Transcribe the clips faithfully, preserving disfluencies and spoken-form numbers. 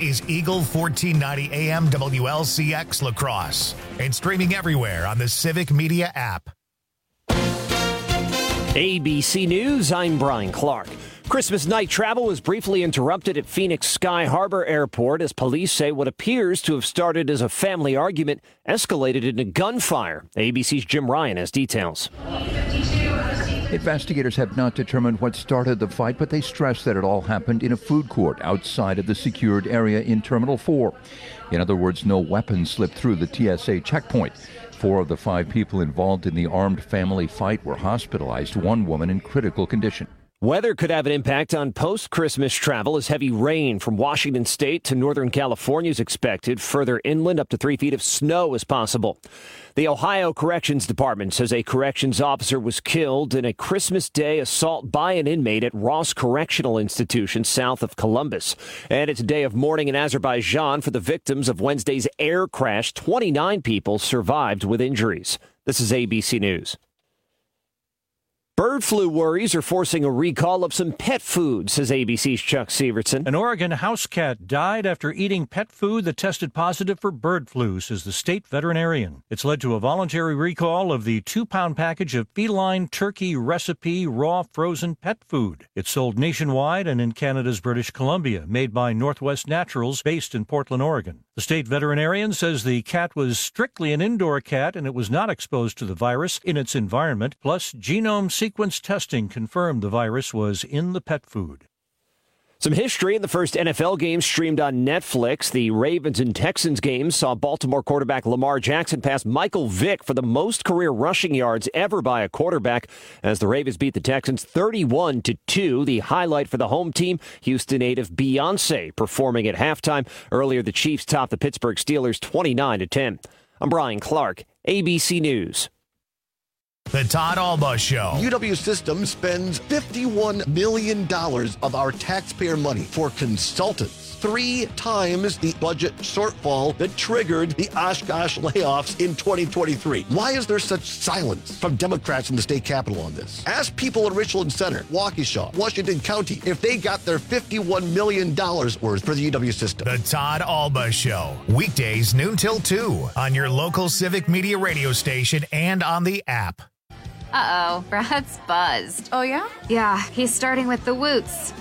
is Eagle fourteen ninety A M W L C X La Crosse and streaming everywhere on the Civic Media app. A B C News, I'm Brian Clark. Christmas night travel was briefly interrupted at Phoenix Sky Harbor Airport as police say what appears to have started as a family argument escalated into gunfire. A B C's Jim Ryan has details. Investigators have not determined what started the fight, but they stress that it all happened in a food court outside of the secured area in Terminal four. In other words, no weapons slipped through the T S A checkpoint. Four of the five people involved in the armed family fight were hospitalized, one woman in critical condition. Weather could have an impact on post-Christmas travel as heavy rain from Washington State to Northern California is expected. Further inland, up to three feet of snow is possible. The Ohio Corrections Department says a corrections officer was killed in a Christmas Day assault by an inmate at Ross Correctional Institution south of Columbus. And it's a day of mourning in Azerbaijan for the victims of Wednesday's air crash. twenty-nine people survived with injuries. This is A B C News. Bird flu worries are forcing a recall of some pet food, says A B C's Chuck Severson. An Oregon house cat died after eating pet food that tested positive for bird flu, says the state veterinarian. It's led to a voluntary recall of the two-pound package of feline turkey recipe raw frozen pet food. It's sold nationwide and in Canada's British Columbia, made by Northwest Naturals, based in Portland, Oregon. The state veterinarian says the cat was strictly an indoor cat and it was not exposed to the virus in its environment. Plus, genome sequence testing confirmed the virus was in the pet food. Some history in the first N F L game streamed on Netflix. The Ravens and Texans game saw Baltimore quarterback Lamar Jackson pass Michael Vick for the most career rushing yards ever by a quarterback as the Ravens beat the Texans thirty-one to two. The highlight for the home team, Houston native Beyonce performing at halftime. Earlier, the Chiefs topped the Pittsburgh Steelers twenty-nine to ten. I'm Brian Clark, A B C News. The Todd Alba Show. U W Systems spends fifty-one million dollars of our taxpayer money for consultants. Three times the budget shortfall that triggered the Oshkosh layoffs in twenty twenty-three. Why is there such silence from Democrats in the state capitol on this? Ask people in Richland Center, Waukesha, Washington County, if they got their fifty-one million dollars worth for the U W system. The Todd Alba Show. Weekdays noon till two on your local Civic Media radio station and on the app. Uh-oh, Brad's buzzed. Oh, yeah? Yeah, he's starting with the woots.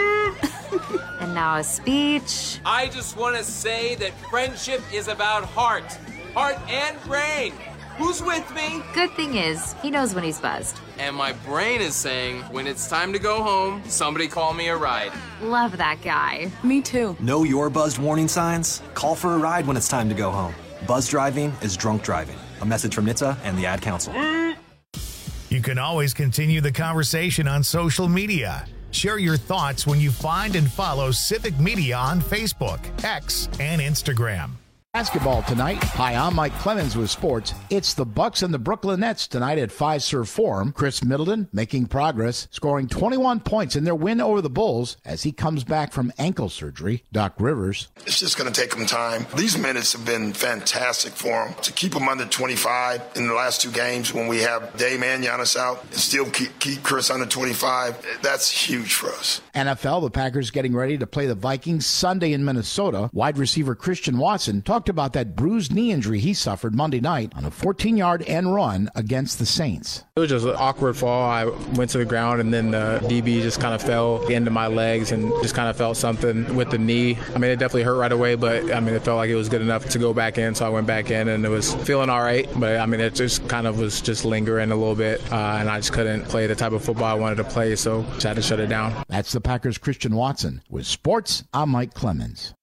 And now a speech. I just want to say that friendship is about heart. Heart and brain. Who's with me? Good thing is, he knows when he's buzzed. And my brain is saying, when it's time to go home, somebody call me a ride. Love that guy. Me too. Know your buzzed warning signs? Call for a ride when it's time to go home. Buzz driving is drunk driving. A message from N H T S A and the Ad Council. You can always continue the conversation on social media. Share your thoughts when you find and follow Civic Media on Facebook, X, and Instagram. Basketball tonight. Hi, I'm Mike Clemens with sports. It's the Bucks and the Brooklyn Nets tonight at Fiserv Forum. Chris Middleton making progress, scoring twenty-one points in their win over the Bulls as he comes back from ankle surgery. Doc Rivers. It's just going to take him time. These minutes have been fantastic for him. To keep him under twenty-five in the last two games when we have Dame and Giannis out and still keep, keep Chris under twenty-five, that's huge for us. N F L, the Packers getting ready to play the Vikings Sunday in Minnesota. Wide receiver Christian Watson talked about that bruised knee injury he suffered Monday night on a fourteen-yard end run against the Saints. It was just an awkward fall. I went to the ground, and then the D B just kind of fell into my legs and just kind of felt something with the knee. I mean, it definitely hurt right away, but, I mean, it felt like it was good enough to go back in, so I went back in, and it was feeling all right. But, I mean, it just kind of was just lingering a little bit, uh, and I just couldn't play the type of football I wanted to play, so just had to shut it down. That's the Packers' Christian Watson. With sports, I'm Mike Clemens.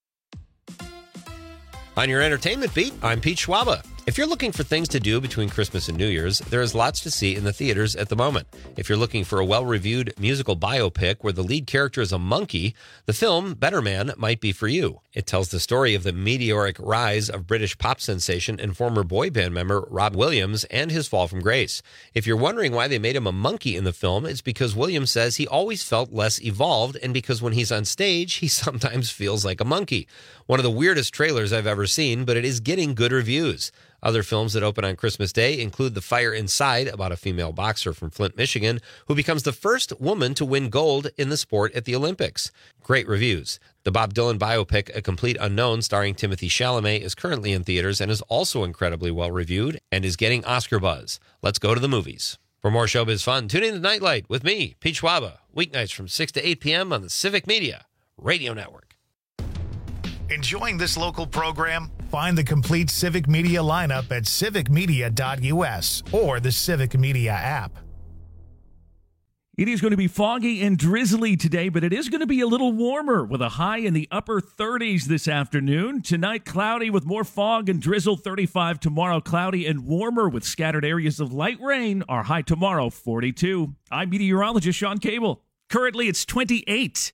On your entertainment beat, I'm Pete Schwaba. If you're looking for things to do between Christmas and New Year's, there is lots to see in the theaters at the moment. If you're looking for a well-reviewed musical biopic where the lead character is a monkey, the film Better Man might be for you. It tells the story of the meteoric rise of British pop sensation and former boy band member Rob Williams and his fall from grace. If you're wondering why they made him a monkey in the film, it's because Williams says he always felt less evolved and because when he's on stage, he sometimes feels like a monkey. One of the weirdest trailers I've ever seen, but it is getting good reviews. Other films that open on Christmas Day include The Fire Inside, about a female boxer from Flint, Michigan, who becomes the first woman to win gold in the sport at the Olympics. Great reviews. The Bob Dylan biopic, A Complete Unknown, starring Timothée Chalamet, is currently in theaters and is also incredibly well-reviewed and is getting Oscar buzz. Let's go to the movies. For more showbiz fun, tune in to Nightlight with me, Pete Schwaba, weeknights from six to eight p.m. on the Civic Media Radio Network. Enjoying this local program? Find the complete Civic Media lineup at civic media dot u s or the Civic Media app. It is going to be foggy and drizzly today, but it is going to be a little warmer with a high in the upper thirties this afternoon. Tonight, cloudy with more fog and drizzle, thirty-five. Tomorrow, cloudy and warmer with scattered areas of light rain. Our high tomorrow, forty-two. I'm meteorologist Sean Cable. Currently, it's twenty-eight.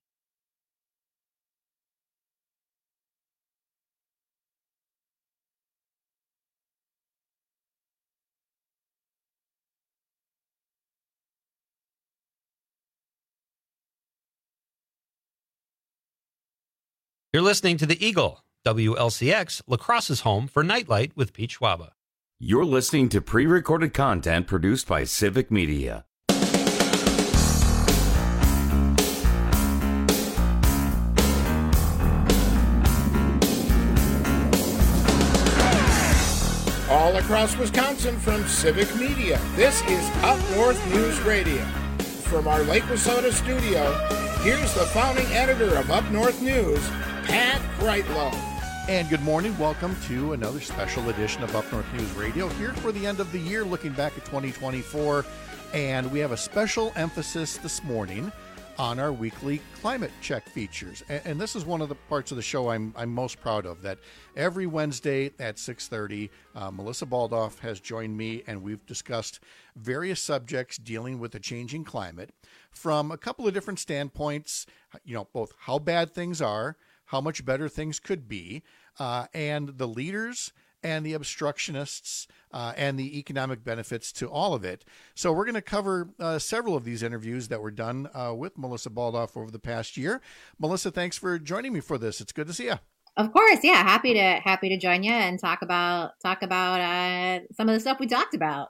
You're listening to The Eagle, W L C X, La Crosse's home for Nightlight with Pete Schwaba. You're listening to pre-recorded content produced by Civic Media. All across Wisconsin from Civic Media, this is Up North News Radio. From our Lake Wissota studio, here's the founding editor of Up North News, Pat Brightlow. And good morning. Welcome to another special edition of Up North News Radio, here for the end of the year, looking back at twenty twenty-four. And we have a special emphasis this morning on our weekly climate check features. And, and this is one of the parts of the show I'm, I'm most proud of, that every Wednesday at six thirty, uh, Melissa Baldoff has joined me, and we've discussed various subjects dealing with the changing climate from a couple of different standpoints, you know, both how bad things are, how much better things could be, uh, and the leaders and the obstructionists uh, and the economic benefits to all of it. So we're going to cover uh, several of these interviews that were done uh, with Melissa Baldoff over the past year. Melissa, thanks for joining me for this. It's good to see you. Of course, yeah, happy to happy to join you and talk about talk about uh, some of the stuff we talked about.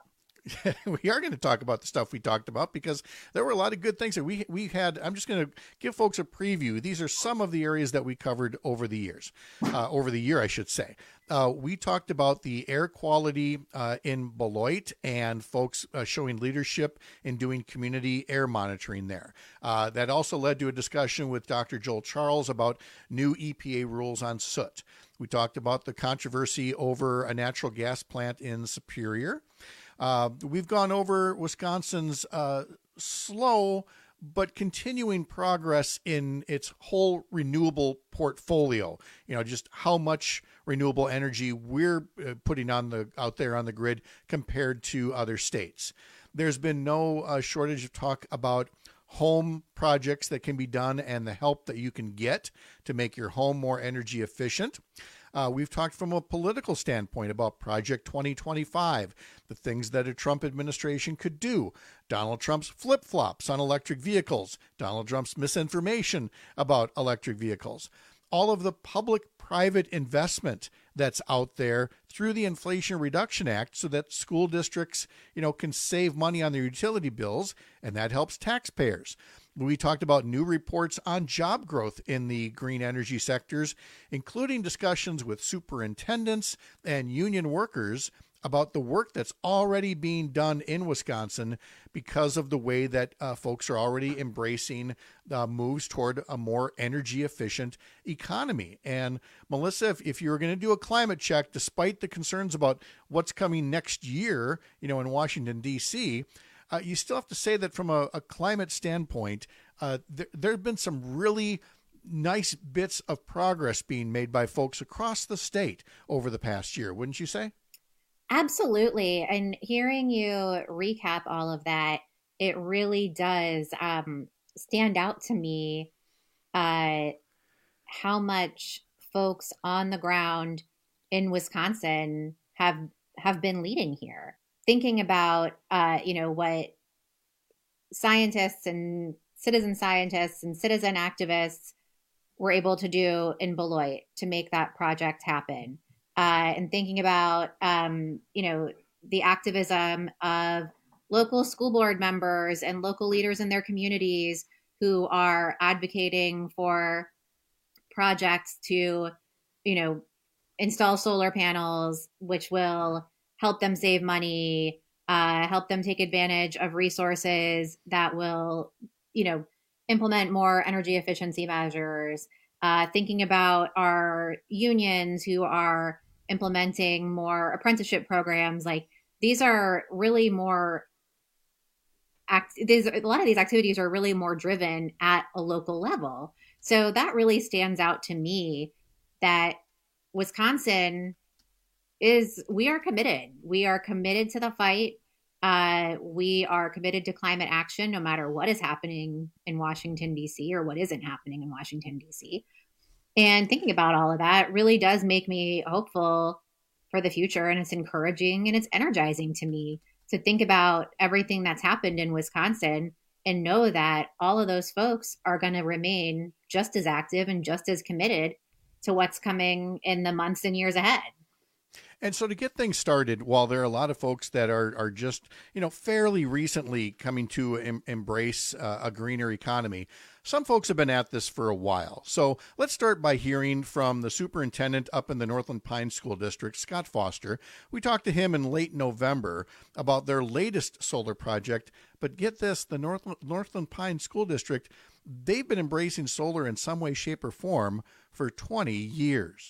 We are going to talk about the stuff we talked about, because there were a lot of good things that we we had. I'm just going to give folks a preview. These are some of the areas that we covered over the years, uh, over the year, I should say. Uh, we talked about the air quality uh, in Beloit and folks uh, showing leadership in doing community air monitoring there. Uh, that also led to a discussion with Doctor Joel Charles about new E P A rules on soot. We talked about the controversy over a natural gas plant in Superior. Uh, we've gone over Wisconsin's uh, slow but continuing progress in its whole renewable portfolio. You know, just how much renewable energy we're uh, putting on the out there on the grid compared to other states. There's been no uh, shortage of talk about home projects that can be done and the help that you can get to make your home more energy efficient. Uh, we've talked from a political standpoint about Project twenty twenty-five, the things that a Trump administration could do, Donald Trump's flip-flops on electric vehicles, Donald Trump's misinformation about electric vehicles, all of the public-private investment that's out there through the Inflation Reduction Act so that school districts, you know, can save money on their utility bills, and that helps taxpayers. We talked about new reports on job growth in the green energy sectors, including discussions with superintendents and union workers about the work that's already being done in Wisconsin because of the way that uh, folks are already embracing uh, moves toward a more energy efficient economy. And Melissa, if, if you were going to do a climate check, despite the concerns about what's coming next year, you know, in Washington, D C, Uh, you still have to say that from a, a climate standpoint, uh, there, there have been some really nice bits of progress being made by folks across the state over the past year, wouldn't you say? Absolutely. And hearing you recap all of that, it really does um, stand out to me uh, how much folks on the ground in Wisconsin have have been leading here. Thinking about, uh, you know, what scientists and citizen scientists and citizen activists were able to do in Beloit to make that project happen. uh, and thinking about, um, you know, the activism of local school board members and local leaders in their communities who are advocating for projects to, you know, install solar panels, which will help them save money, uh, help them take advantage of resources that will, you know, implement more energy efficiency measures, uh, thinking about our unions who are implementing more apprenticeship programs. Like, these are really more, act- these, a lot of these activities are really more driven at a local level. So that really stands out to me, that Wisconsin is, we are committed. We are committed to the fight. Uh, we are committed to climate action, no matter what is happening in Washington, D C, or what isn't happening in Washington, D C. And thinking about all of that really does make me hopeful for the future. And it's encouraging and it's energizing to me to think about everything that's happened in Wisconsin and know that all of those folks are going to remain just as active and just as committed to what's coming in the months and years ahead. And so to get things started, while there are a lot of folks that are are just, you know, fairly recently coming to em- embrace uh, a greener economy, some folks have been at this for a while. So let's start by hearing from the superintendent up in the Northland Pines School District, Scott Foster. We talked to him in late November about their latest solar project. But get this, the Northland, Northland Pines School District, they've been embracing solar in some way, shape, or form for twenty years.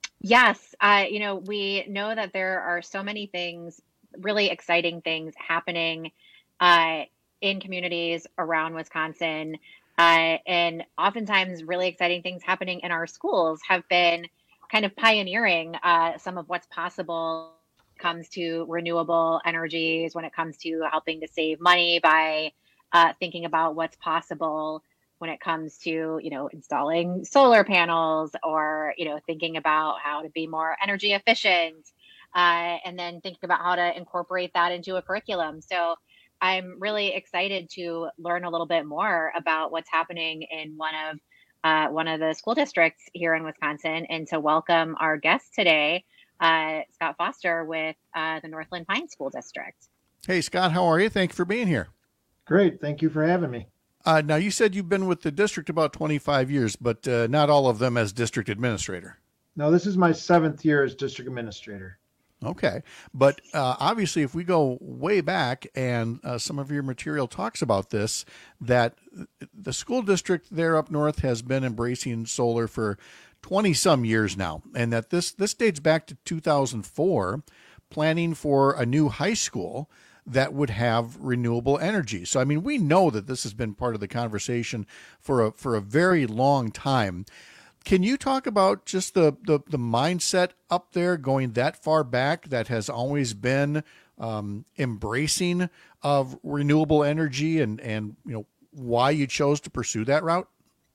Yes. Uh, you know, we know that there are so many things, really exciting things happening uh, in communities around Wisconsin. Uh, and oftentimes really exciting things happening in our schools have been kind of pioneering uh, some of what's possible when it comes to renewable energies, when it comes to helping to save money by uh, thinking about what's possible when it comes to, you know, installing solar panels, or, you know, thinking about how to be more energy efficient, uh, and then thinking about how to incorporate that into a curriculum. So I'm really excited to learn a little bit more about what's happening in one of uh, one of the school districts here in Wisconsin, and to welcome our guest today, uh, Scott Foster with uh, the Northland Pines School District. Hey, Scott, how are you? Thank you for being here. Great. Thank you for having me. Uh, now, you said you've been with the district about twenty-five years, but uh, not all of them as district administrator. No, this is my seventh year as district administrator. Okay. But uh, obviously, if we go way back, and uh, some of your material talks about this, that the school district there up north has been embracing solar for twenty some years now, and that this, this dates back to two thousand four, planning for a new high school that would have renewable energy. So, I mean, we know that this has been part of the conversation for a for a very long time. Can you talk about just the, the, the mindset up there going that far back that has always been um, embracing of renewable energy, and, and, you know, why you chose to pursue that route?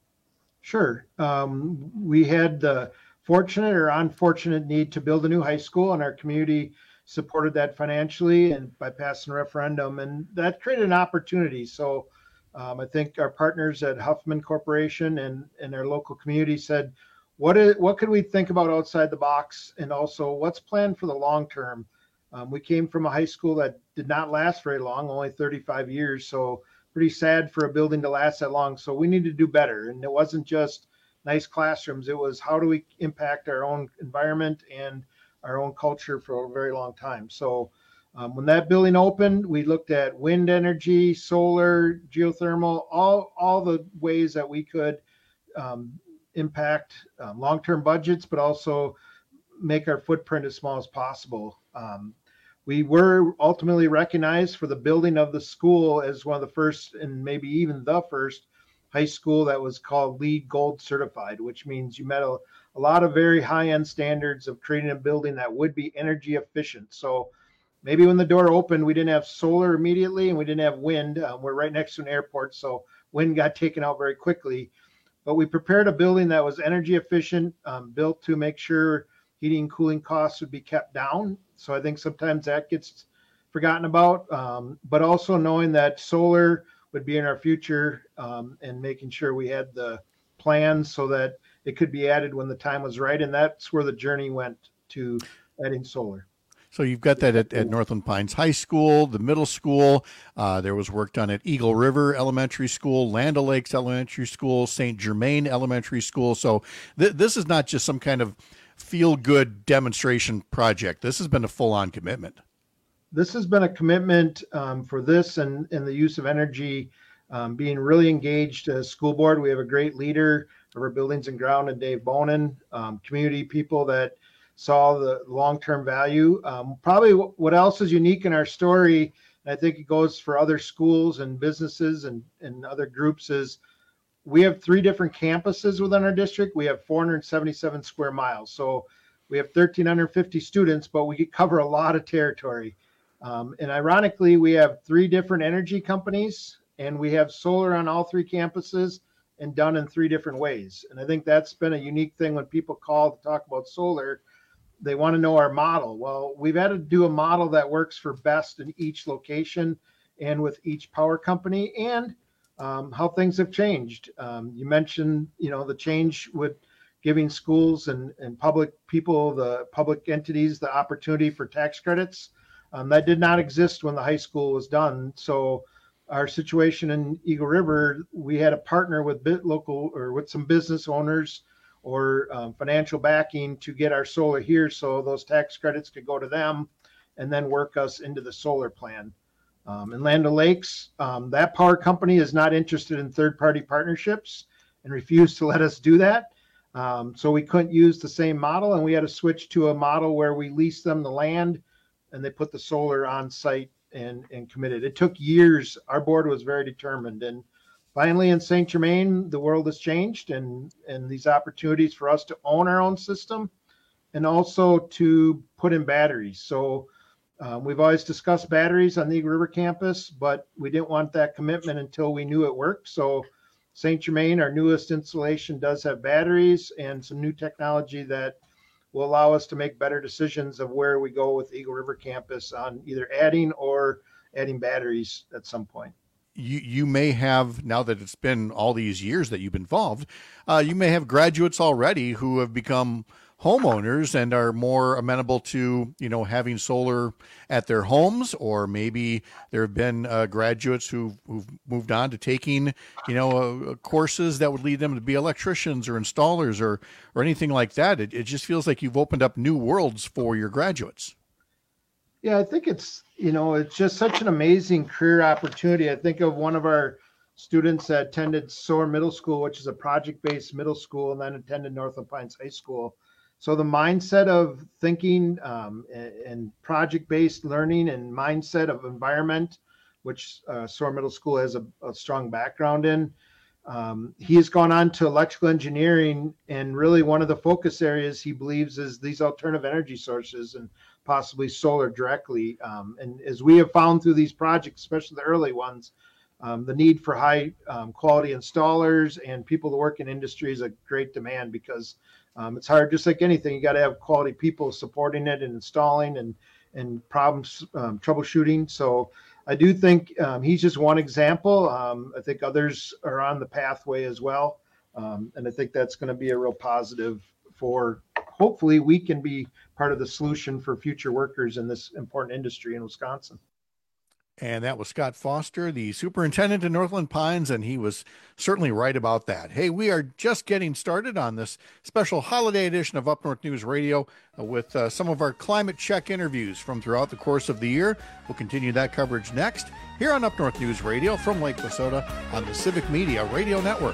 Sure. Um, we had the fortunate or unfortunate need to build a new high school, and our community supported that financially and by passing a referendum, and that created an opportunity. So um, I think our partners at Huffman Corporation and, and our local community said, what is, what could we think about outside the box, and also what's planned for the long term? Um, we came from a high school that did not last very long, only thirty-five years. So pretty sad for a building to last that long. So we need to do better. And it wasn't just nice classrooms. It was, how do we impact our own environment and our own culture for a very long time. So um, when that building opened, we looked at wind energy, solar, geothermal, all, all the ways that we could um, impact um, long-term budgets, but also make our footprint as small as possible. Um, we were ultimately recognized for the building of the school as one of the first, and maybe even the first, high school that was called LEED Gold certified, which means you met a, a lot of very high-end standards of creating a building that would be energy efficient. So maybe when the door opened, we didn't have solar immediately, and we didn't have wind. Um, we're right next to an airport, so wind got taken out very quickly. But we prepared a building that was energy efficient, um, built to make sure heating and cooling costs would be kept down. So I think sometimes that gets forgotten about, um, but also knowing that solar would be in our future, um, and making sure we had the plans so that it could be added when the time was right. And that's where the journey went to adding solar. So you've got that at, at Northland Pines High School, the middle school. Uh, there was work done at Eagle River Elementary School, Land O'Lakes Elementary School, Saint Germain Elementary School. So th- this is not just some kind of feel-good demonstration project. This has been a full-on commitment. This has been a commitment um, for this and, and the use of energy, um, being really engaged as school board. We have a great leader of our buildings and ground in Dave Bonin, um, community people that saw the long-term value. Um, probably what else is unique in our story, and I think it goes for other schools and businesses and, and other groups, is we have three different campuses within our district. We have four hundred seventy-seven square miles. So we have one thousand three hundred fifty students, but we cover a lot of territory. Um, and ironically, we have three different energy companies, and we have solar on all three campuses and done in three different ways. And I think that's been a unique thing when people call to talk about solar. They want to know our model. Well, we've had to do a model that works for best in each location and with each power company, and um, how things have changed. Um, you mentioned, you know, the change with giving schools and, and public people, the public entities, the opportunity for tax credits. Um, that did not exist when the high school was done. So our situation in Eagle River, we had to partner with bit local or with some business owners or um, financial backing to get our solar here, so those tax credits could go to them and then work us into the solar plan. Um, in Land O'Lakes, um, that power company is not interested in third-party partnerships and refused to let us do that. Um, so we couldn't use the same model, and we had to switch to a model where we lease them the land and they put the solar on site and, and committed. It took years. Our board was very determined. And finally, in Saint Germain, the world has changed, and, and these opportunities for us to own our own system and also to put in batteries. So um, we've always discussed batteries on the Eagle River campus, but we didn't want that commitment until we knew it worked. So Saint Germain, our newest installation, does have batteries and some new technology that will allow us to make better decisions of where we go with the Eagle River campus on either adding or adding batteries at some point. You you may have, now that it's been all these years that you've been involved, uh, you may have graduates already who have become homeowners and are more amenable to, you know, having solar at their homes, or maybe there have been uh, graduates who've, who've moved on to taking, you know, uh, courses that would lead them to be electricians or installers or or anything like that. It, it just feels like you've opened up new worlds for your graduates. Yeah, I think it's, you know, it's just such an amazing career opportunity. I think of one of our students that attended Soar Middle School, which is a project-based middle school, and then attended Northland Pines High School. So the mindset of thinking um, and, and project-based learning and mindset of environment, which uh, Soar Middle School has a, a strong background in. Um, he has gone on to electrical engineering, and really one of the focus areas he believes is these alternative energy sources and possibly solar directly. Um, and as we have found through these projects, especially the early ones, um, the need for high um, quality installers and people to work in industry is a great demand, because um, it's hard, just like anything, you got to have quality people supporting it and installing and, and problems, um, troubleshooting. So I do think um, he's just one example. Um, I think others are on the pathway as well. Um, and I think that's going to be a real positive for, hopefully we can be part of the solution for future workers in this important industry in Wisconsin. And that was Scott Foster, the superintendent in Northland Pines, and he was certainly right about that. Hey, we are just getting started on this special holiday edition of Up North News Radio with uh, some of our climate check interviews from throughout the course of the year. We'll continue that coverage next here on Up North News Radio from Lake Wissota on the Civic Media Radio Network.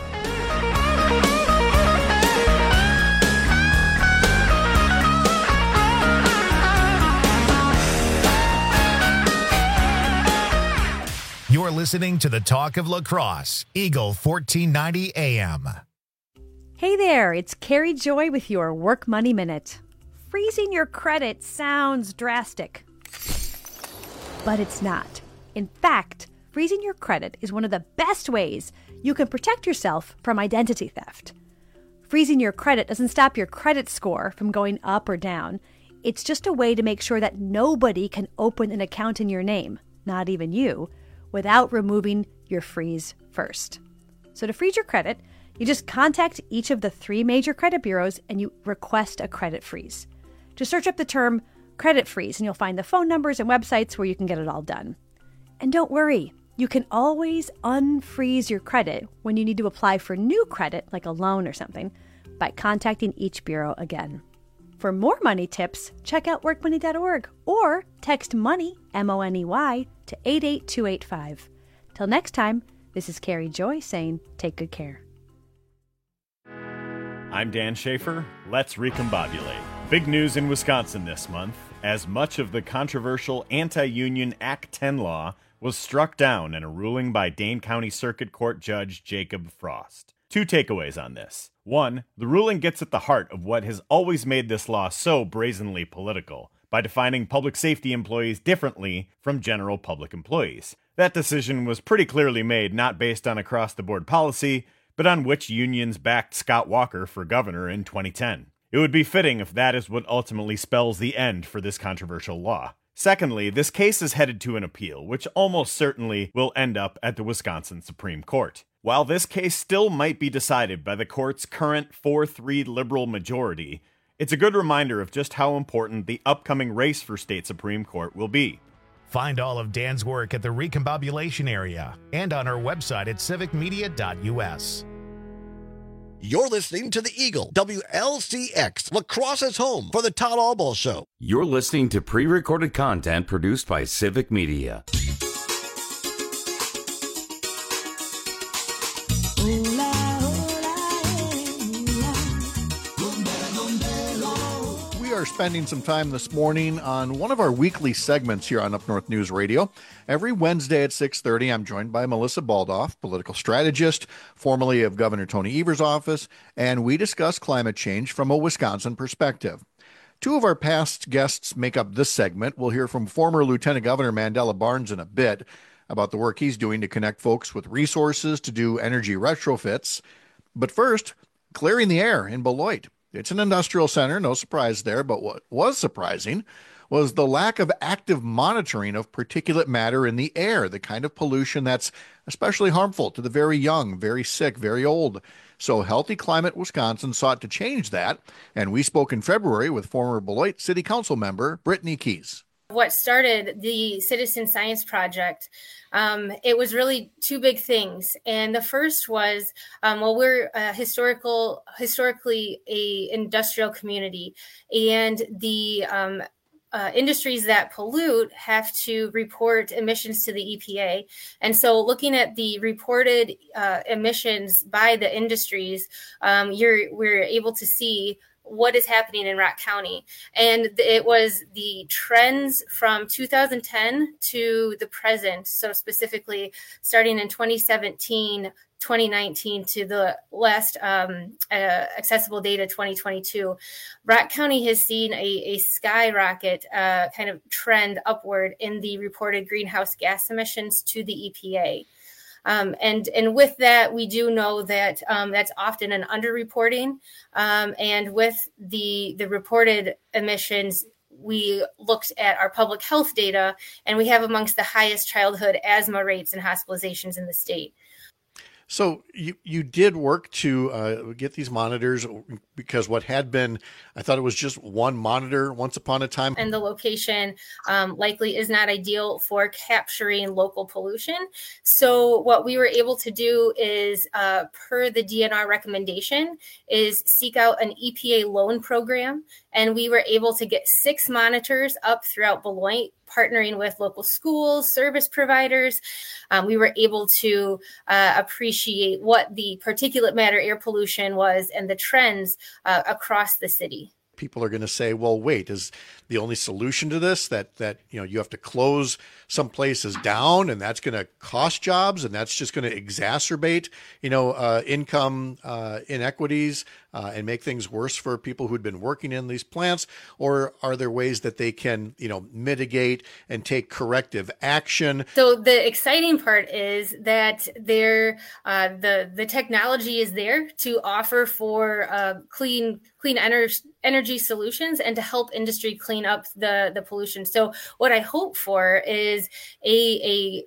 You're listening to the Talk of La Crosse, Eagle fourteen ninety A M. Hey there, it's Carrie Joy with your Work Money Minute. Freezing your credit sounds drastic, but it's not. In fact, freezing your credit is one of the best ways you can protect yourself from identity theft. Freezing your credit doesn't stop your credit score from going up or down. It's just a way to make sure that nobody can open an account in your name, not even you, without removing your freeze first. So to freeze your credit, you just contact each of the three major credit bureaus and you request a credit freeze. Just search up the term credit freeze and you'll find the phone numbers and websites where you can get it all done. And don't worry, you can always unfreeze your credit when you need to apply for new credit, like a loan or something, by contacting each bureau again. For more money tips, check out work money dot org or text MONEY, M O N E Y, to eight eight two eight five. Till next time, this is Carrie Joy saying take good care. I'm Dan Schaefer. Let's recombobulate. Big news in Wisconsin this month, as much of the controversial anti-union Act ten law was struck down in a ruling by Dane County Circuit Court Judge Jacob Frost. Two takeaways on this. One, the ruling gets at the heart of what has always made this law so brazenly political, by defining public safety employees differently from general public employees. That decision was pretty clearly made not based on across-the-board policy, but on which unions backed Scott Walker for governor in twenty ten. It would be fitting if that is what ultimately spells the end for this controversial law. Secondly, this case is headed to an appeal, which almost certainly will end up at the Wisconsin Supreme Court. While this case still might be decided by the court's current four three liberal majority, it's a good reminder of just how important the upcoming race for state Supreme Court will be. Find all of Dan's work at the Recombobulation area and on our website at civic media dot U S. You're listening to the Eagle, W L C X, Lacrosse's home for the Todd Albaugh Show. You're listening to pre-recorded content produced by Civic Media. We are spending some time this morning on one of our weekly segments here on Up North News Radio. Every Wednesday at six thirty, I'm joined by Melissa Baldoff, political strategist, formerly of Governor Tony Evers' office, and we discuss climate change from a Wisconsin perspective. Two of our past guests make up this segment. We'll hear from former Lieutenant Governor Mandela Barnes in a bit about the work he's doing to connect folks with resources to do energy retrofits. But first, clearing the air in Beloit. It's an industrial center, no surprise there, but what was surprising was the lack of active monitoring of particulate matter in the air, the kind of pollution that's especially harmful to the very young, very sick, very old. So Healthy Climate Wisconsin sought to change that, and we spoke in February with former Beloit City Council member Brittany Keys. What started the Citizen Science Project, um, it was really two big things. And the first was, um, well, we're a historical, historically a industrial community, and the um, uh, industries that pollute have to report emissions to the E P A. And so looking at the reported uh, emissions by the industries, um, you're we're able to see what is happening in Rock County. And it was the trends from two thousand ten to the present. So specifically starting in twenty seventeen, twenty nineteen to the last um, uh, accessible data twenty twenty-two, Rock County has seen a, a skyrocket uh, kind of trend upward in the reported greenhouse gas emissions to the E P A. Um, and, and with that, we do know that um, that's often an underreporting. Um, and with the, the reported emissions, we looked at our public health data, and we have amongst the highest childhood asthma rates and hospitalizations in the state. So you, you did work to uh, get these monitors, because what had been, I thought it was just one monitor once upon a time. And the location um, likely is not ideal for capturing local pollution. So what we were able to do is, uh, per the D N R recommendation, is seek out an E P A loan program. And we were able to get six monitors up throughout Beloit, partnering with local schools, service providers. Um, we were able to uh, appreciate what the particulate matter air pollution was and the trends uh, across the city. People are going to say, well, wait, is the only solution to this that, that, you know, you have to close some places down, and that's going to cost jobs, and that's just going to exacerbate, you know, uh, income uh, inequities uh, and make things worse for people who'd been working in these plants? Or are there ways that they can, you know, mitigate and take corrective action? So the exciting part is that there, uh, the the technology is there to offer for uh, clean clean energy energy solutions and to help industry clean up the the pollution. So what I hope for is a a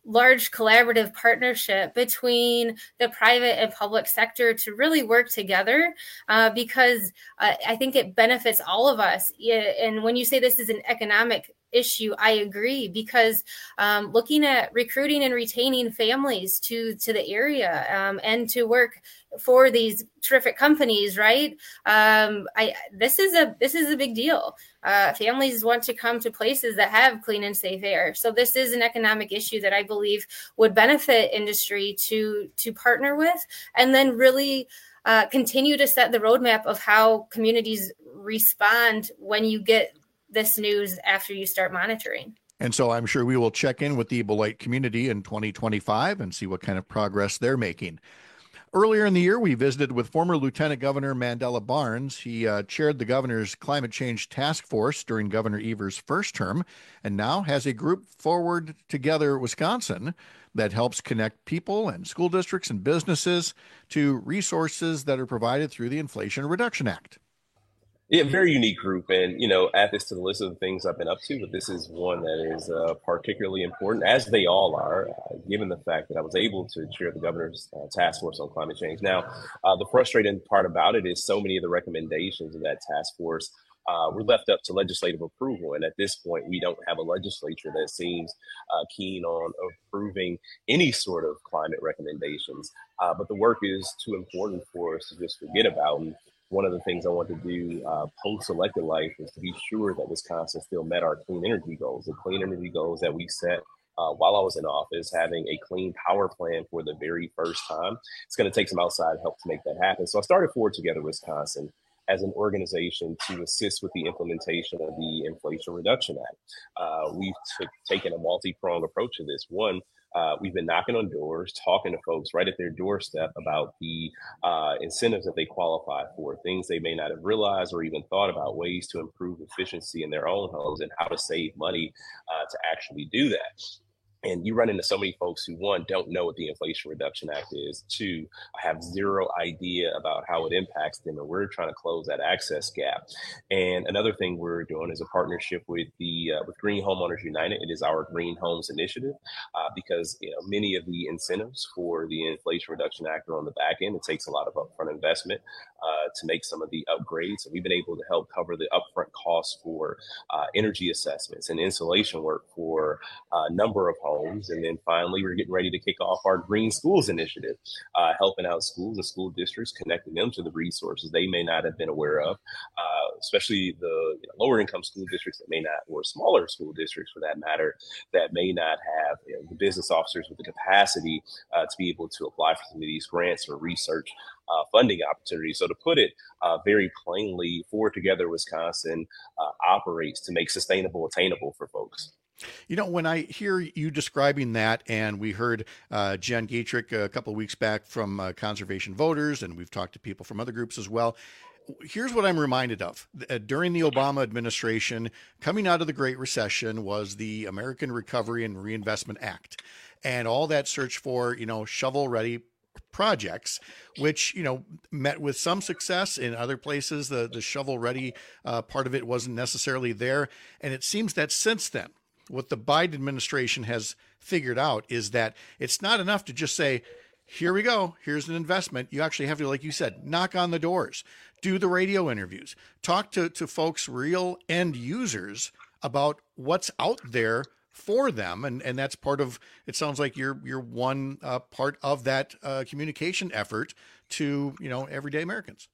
large collaborative partnership between the private and public sector to really work together, uh, because uh, I think it benefits all of us. And when you say this is an economic issue, I agree, because um, looking at recruiting and retaining families to to the area um, and to work for these terrific companies, right? Um, I this is a this is a big deal. Uh, families want to come to places that have clean and safe air. So this is an economic issue that I believe would benefit industry to to partner with, and then really uh, continue to set the roadmap of how communities respond when you get this news after you start monitoring. And so I'm sure we will check in with the Beloit community in twenty twenty-five and see what kind of progress they're making. Earlier in the year, we visited with former Lieutenant Governor Mandela Barnes. He uh, chaired the governor's climate change task force during Governor Evers' first term, and now has a group, Forward Together Wisconsin, that helps connect people and school districts and businesses to resources that are provided through the Inflation Reduction Act. Yeah, very unique group, and you know, add this to the list of the things I've been up to, but this is one that is uh, particularly important, as they all are, uh, given the fact that I was able to chair the governor's uh, task force on climate change. Now, uh, the frustrating part about it is so many of the recommendations of that task force uh, were left up to legislative approval, and at this point, we don't have a legislature that seems uh, keen on approving any sort of climate recommendations. Uh, but the work is too important for us to just forget about. And one of the things I want to do uh, post-elected life is to be sure that Wisconsin still met our clean energy goals, the clean energy goals that we set uh, while I was in office, having a clean power plan for the very first time. It's going to take some outside help to make that happen. So I started Forward Together Wisconsin as an organization to assist with the implementation of the Inflation Reduction Act. Uh, we've t- taken a multi-pronged approach to this. One, Uh, we've been knocking on doors, talking to folks right at their doorstep about the uh, incentives that they qualify for, things they may not have realized or even thought about, ways to improve efficiency in their own homes and how to save money uh, to actually do that. And you run into so many folks who, one, don't know what the Inflation Reduction Act is, two, have zero idea about how it impacts them, and we're trying to close that access gap. And another thing we're doing is a partnership with the uh, with Green Homeowners United. It is our Green Homes Initiative, uh, because you know many of the incentives for the Inflation Reduction Act are on the back end. It takes a lot of upfront investment uh, to make some of the upgrades, and we've been able to help cover the upfront costs for uh, energy assessments and insulation work for a number of homes. And then finally, we're getting ready to kick off our Green Schools Initiative, uh, helping out schools and school districts, connecting them to the resources they may not have been aware of, uh, especially the you know, lower income school districts that may not, or smaller school districts for that matter, that may not have you know, the business officers with the capacity uh, to be able to apply for some of these grants or research uh, funding opportunities. So to put it uh, very plainly, Forward Together Wisconsin uh, operates to make sustainable attainable for folks. You know, when I hear you describing that, and we heard uh, Jen Gietrich a couple of weeks back from uh, Conservation Voters, and we've talked to people from other groups as well, here's what I'm reminded of. Uh, during the Obama administration, coming out of the Great Recession was the American Recovery and Reinvestment Act, and all that search for, you know, shovel-ready projects, which, you know, met with some success. In other places, the, the shovel-ready uh, part of it wasn't necessarily there. And it seems that since then, what the Biden administration has figured out is that it's not enough to just say, here we go, here's an investment. You actually have to, like you said, knock on the doors, do the radio interviews, talk to, to folks, real end users, about what's out there for them. And, and that's part of, it sounds like you're, you're one uh, part of that uh, communication effort to, you know, everyday Americans.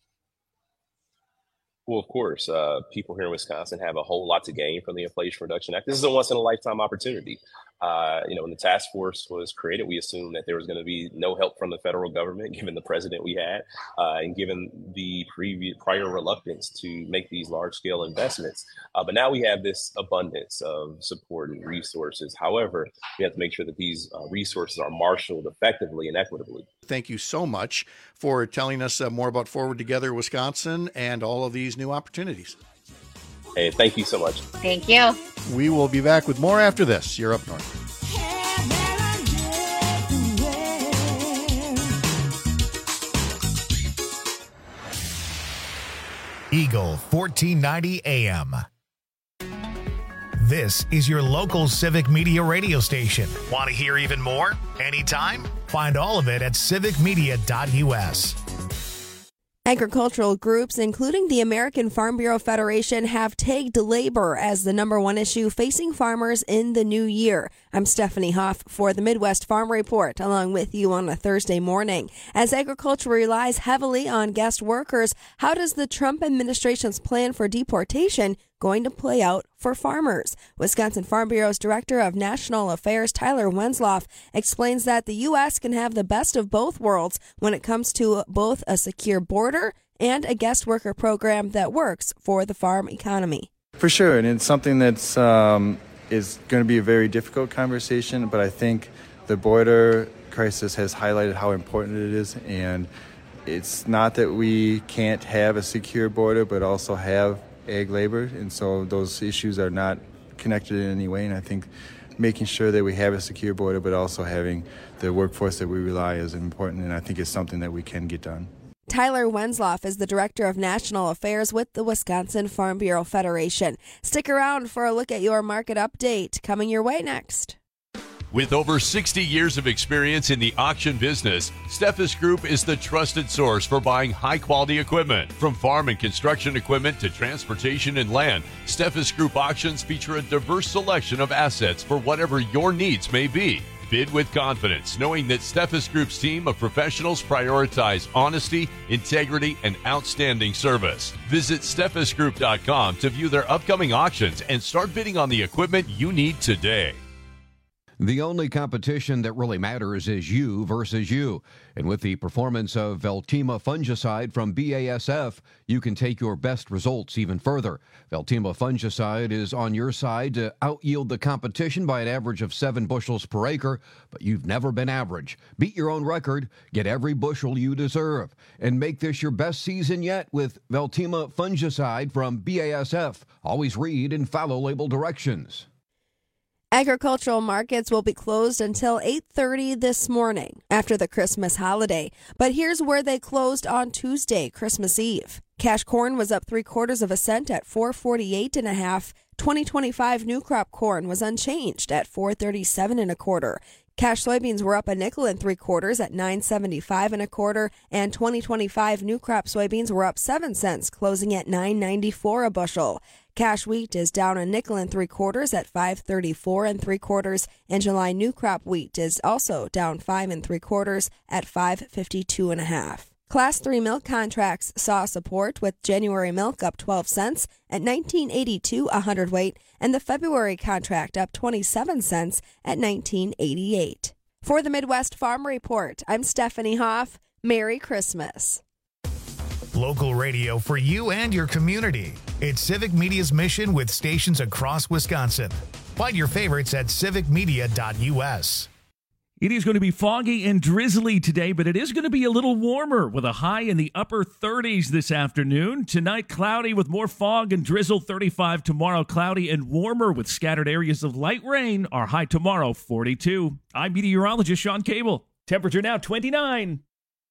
Well, of course, uh, people here in Wisconsin have a whole lot to gain from the Inflation Reduction Act. This is a once-in-a-lifetime opportunity. Uh, you know, when the task force was created, we assumed that there was going to be no help from the federal government, given the president we had, uh, and given the previous prior reluctance to make these large-scale investments. Uh, but now we have this abundance of support and resources. However, we have to make sure that these uh, resources are marshaled effectively and equitably. Thank you so much for telling us uh, more about Forward Together Wisconsin and all of these new opportunities. Hey, thank you so much. Thank you. We will be back with more after this. You're Up North. Eagle fourteen ninety A M. This is your local Civic Media radio station. Want to hear even more? Anytime? Find all of it at civic media dot u s. Agricultural groups, including the American Farm Bureau Federation, have tagged labor as the number one issue facing farmers in the new year. I'm Stephanie Hoff for the Midwest Farm Report, along with you on a Thursday morning. As agriculture relies heavily on guest workers, how does the Trump administration's plan for deportation going to play out for farmers? Wisconsin Farm Bureau's Director of National Affairs, Tyler Wenzloff, explains that the U S can have the best of both worlds when it comes to both a secure border and a guest worker program that works for the farm economy. For sure, and it's something that's um, is going to be a very difficult conversation, but I think the border crisis has highlighted how important it is, and it's not that we can't have a secure border, but also have ag labor, and so those issues are not connected in any way, and I think making sure that we have a secure border but also having the workforce that we rely is important, and I think it's something that we can get done. Tyler Wenzloff is the Director of National Affairs with the Wisconsin Farm Bureau Federation. Stick around for a look at your market update coming your way next. With over sixty years of experience in the auction business, Steffes Group is the trusted source for buying high-quality equipment. From farm and construction equipment to transportation and land, Steffes Group auctions feature a diverse selection of assets for whatever your needs may be. Bid with confidence, knowing that Steffes Group's team of professionals prioritize honesty, integrity, and outstanding service. Visit steffes group dot com to view their upcoming auctions and start bidding on the equipment you need today. The only competition that really matters is you versus you. And with the performance of Veltima fungicide from B A S F, you can take your best results even further. Veltima fungicide is on your side to out-yield the competition by an average of seven bushels per acre, but you've never been average. Beat your own record, get every bushel you deserve, and make this your best season yet with Veltima fungicide from B A S F. Always read and follow label directions. Agricultural markets will be closed until eight thirty this morning after the Christmas holiday. But here's where they closed on Tuesday, Christmas Eve. Cash corn was up three quarters of a cent at four forty-eight and a half. twenty twenty-five new crop corn was unchanged at four thirty-seven and a quarter. Cash soybeans were up a nickel and three quarters at nine seventy-five and a quarter, and twenty twenty-five new crop soybeans were up seven cents, closing at nine ninety-four a bushel. Cash wheat is down a nickel and three quarters at five thirty-four and three quarters, and July new crop wheat is also down five and three quarters at five fifty-two and a half. Class three milk contracts saw support with January milk up twelve cents at nineteen eighty-two a hundredweight, and the February contract up twenty-seven cents at nineteen eighty-eight. For the Midwest Farm Report, I'm Stephanie Hoff. Merry Christmas. Local radio for you and your community. It's Civic Media's mission with stations across Wisconsin. Find your favorites at civic media dot u s. It is going to be foggy and drizzly today, but it is going to be a little warmer with a high in the upper thirties this afternoon. Tonight, cloudy with more fog and drizzle, thirty-five. Tomorrow, cloudy and warmer with scattered areas of light rain. Our high tomorrow, forty-two. I'm meteorologist Sean Cable. Temperature now, twenty-nine.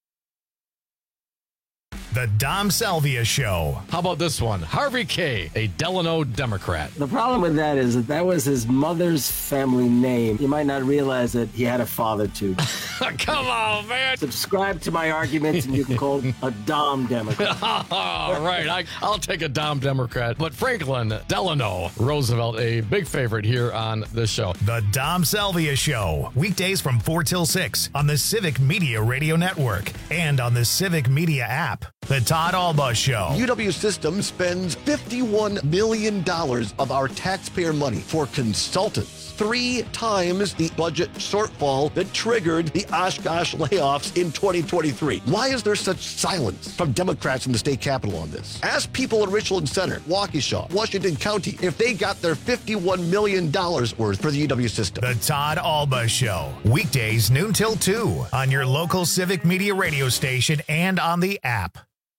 The Dom Salvia Show. How about this one? Harvey Kaye, a Delano Democrat. The problem with that is that that was his mother's family name. You might not realize that he had a father, too. Come on, man. Subscribe to my arguments and you can call him a Dom Democrat. All right, I, I'll take a Dom Democrat. But Franklin Delano Roosevelt, a big favorite here on this show. The Dom Salvia Show. Weekdays from four till six on the Civic Media Radio Network and on the Civic Media app. The Todd Alba Show. U W Systems spends fifty-one million dollars of our taxpayer money for consultants, three times the budget shortfall that triggered the Oshkosh layoffs in twenty twenty-three. Why is there such silence from Democrats in the state capitol on this? Ask people in Richland Center, Waukesha, Washington County if they got their fifty-one million dollars worth for the U W system. The Todd Alba Show. Weekdays noon till two on your local Civic Media radio station and on the app.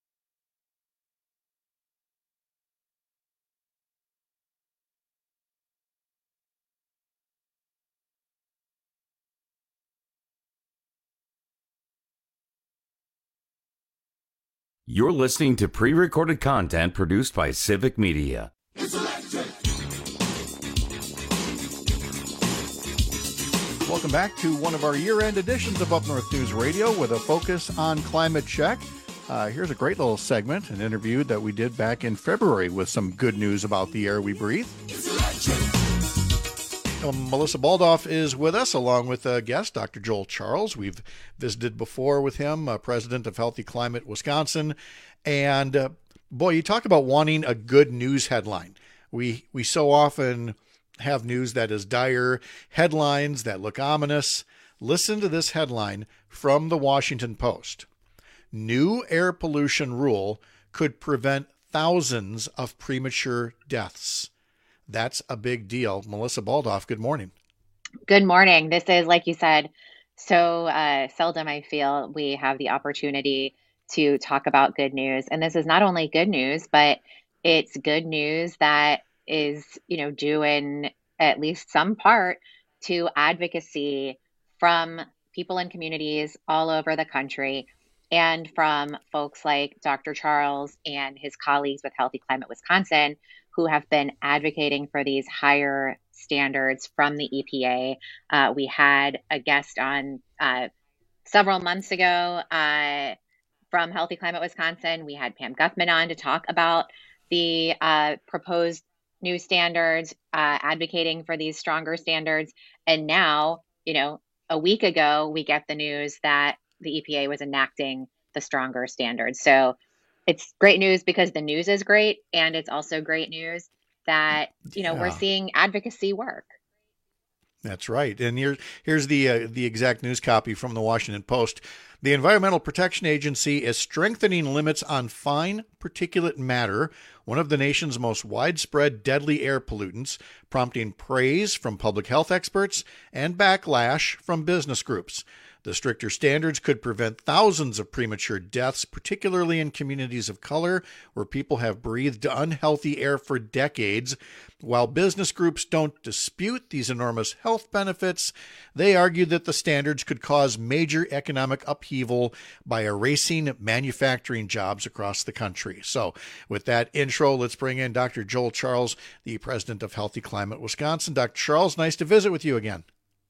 You're listening to pre-recorded content produced by Civic Media. It's electric. Welcome back to one of our year-end editions of Up North News Radio with a focus on climate check. Uh, here's a great little segment, an interview that we did back in February with some good news about the air we breathe. Um, Melissa Baldoff is with us, along with a guest, Doctor Joel Charles. We've visited before with him, uh, president of Healthy Climate Wisconsin. And uh, boy, you talk about wanting a good news headline. We we so often have news that is dire, headlines that look ominous. Listen to this headline from the Washington Post. New air pollution rule could prevent thousands of premature deaths. That's a big deal. Melissa Baldoff, good morning. Good morning. This is, like you said, so uh, seldom I feel we have the opportunity to talk about good news. And this is not only good news, but it's good news that is, you know, due in at least some part to advocacy from people in communities all over the country and from folks like Doctor Charles and his colleagues with Healthy Climate Wisconsin, who have been advocating for these higher standards from the E P A. Uh, we had a guest on uh, several months ago uh, from Healthy Climate Wisconsin. We had Pam Guthman on to talk about the uh, proposed new standards, uh, advocating for these stronger standards. And now, you know, a week ago, we get the news that the E P A was enacting the stronger standards. So it's great news because the news is great. And it's also great news that, you know, Yeah. we're seeing advocacy work. That's right. And here, here's the uh, the exact news copy from the Washington Post. The Environmental Protection Agency is strengthening limits on fine particulate matter, one of the nation's most widespread deadly air pollutants, prompting praise from public health experts and backlash from business groups. The stricter standards could prevent thousands of premature deaths, particularly in communities of color where people have breathed unhealthy air for decades. While business groups don't dispute these enormous health benefits, they argue that the standards could cause major economic upheaval by erasing manufacturing jobs across the country. So with that intro, let's bring in Doctor Joel Charles, the president of Healthy Climate Wisconsin. Doctor Charles, nice to visit with you again.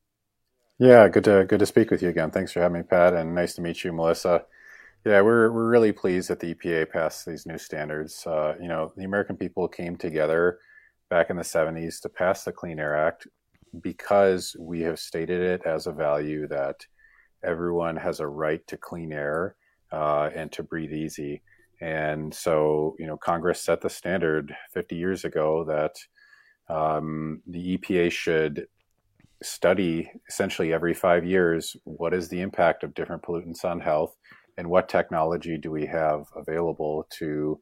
Yeah, good to good to speak with you again. Thanks for having me, Pat, and nice to meet you, Melissa. Yeah, we're we're really pleased that the E P A passed these new standards. Uh, you know, the American people came together back in the seventies to pass the Clean Air Act because we have stated it as a value that everyone has a right to clean air uh, and to breathe easy. And so, you know, Congress set the standard fifty years ago that um, the E P A should study essentially every five years, what is the impact of different pollutants on health and what technology do we have available to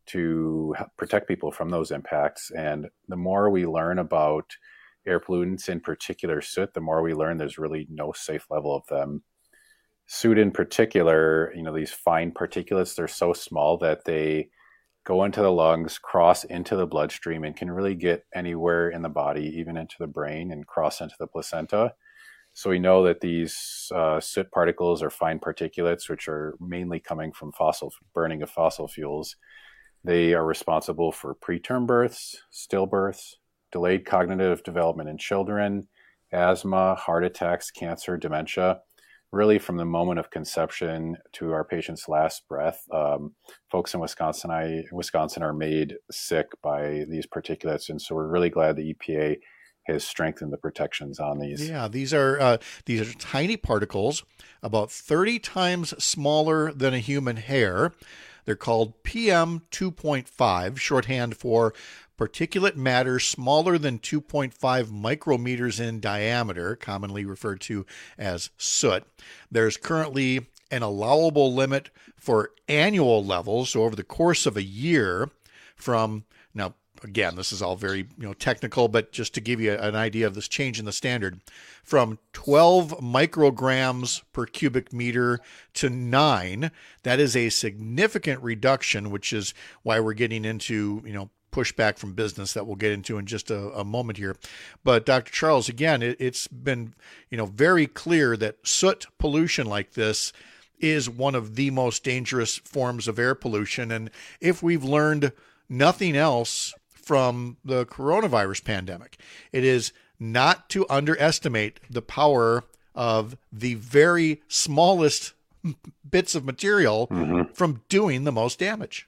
to protect people from those impacts. And the more we learn about air pollutants, in particular soot, the more we learn there's really no safe level of them. Soot in particular, you know, these fine particulates, they're so small that they go into the lungs, cross into the bloodstream, and can really get anywhere in the body, even into the brain, and cross into the placenta. So we know that these uh, soot particles are fine particulates, which are mainly coming from fossil burning of fossil fuels. They are responsible for preterm births, stillbirths, delayed cognitive development in children, asthma, heart attacks, cancer, dementia. Really, from the moment of conception to our patient's last breath, um, folks in Wisconsin, I, Wisconsin are made sick by these particulates, and so we're really glad the E P A has strengthened the protections on these. Yeah, these are uh, these are tiny particles, about thirty times smaller than a human hair. They're called P M two point five, shorthand for particulate matter smaller than two point five micrometers in diameter, commonly referred to as soot. There's currently an allowable limit for annual levels, so over the course of a year from, now again, this is all very you know technical, but just to give you an idea of this change in the standard, from twelve micrograms per cubic meter to nine, that is a significant reduction, which is why we're getting into, you know, pushback from business that we'll get into in just a, a moment here. But Doctor Charles, again, it, it's been, you know, very clear that soot pollution like this is one of the most dangerous forms of air pollution. And if we've learned nothing else from the coronavirus pandemic, it is not to underestimate the power of the very smallest bits of material mm-hmm. from doing the most damage.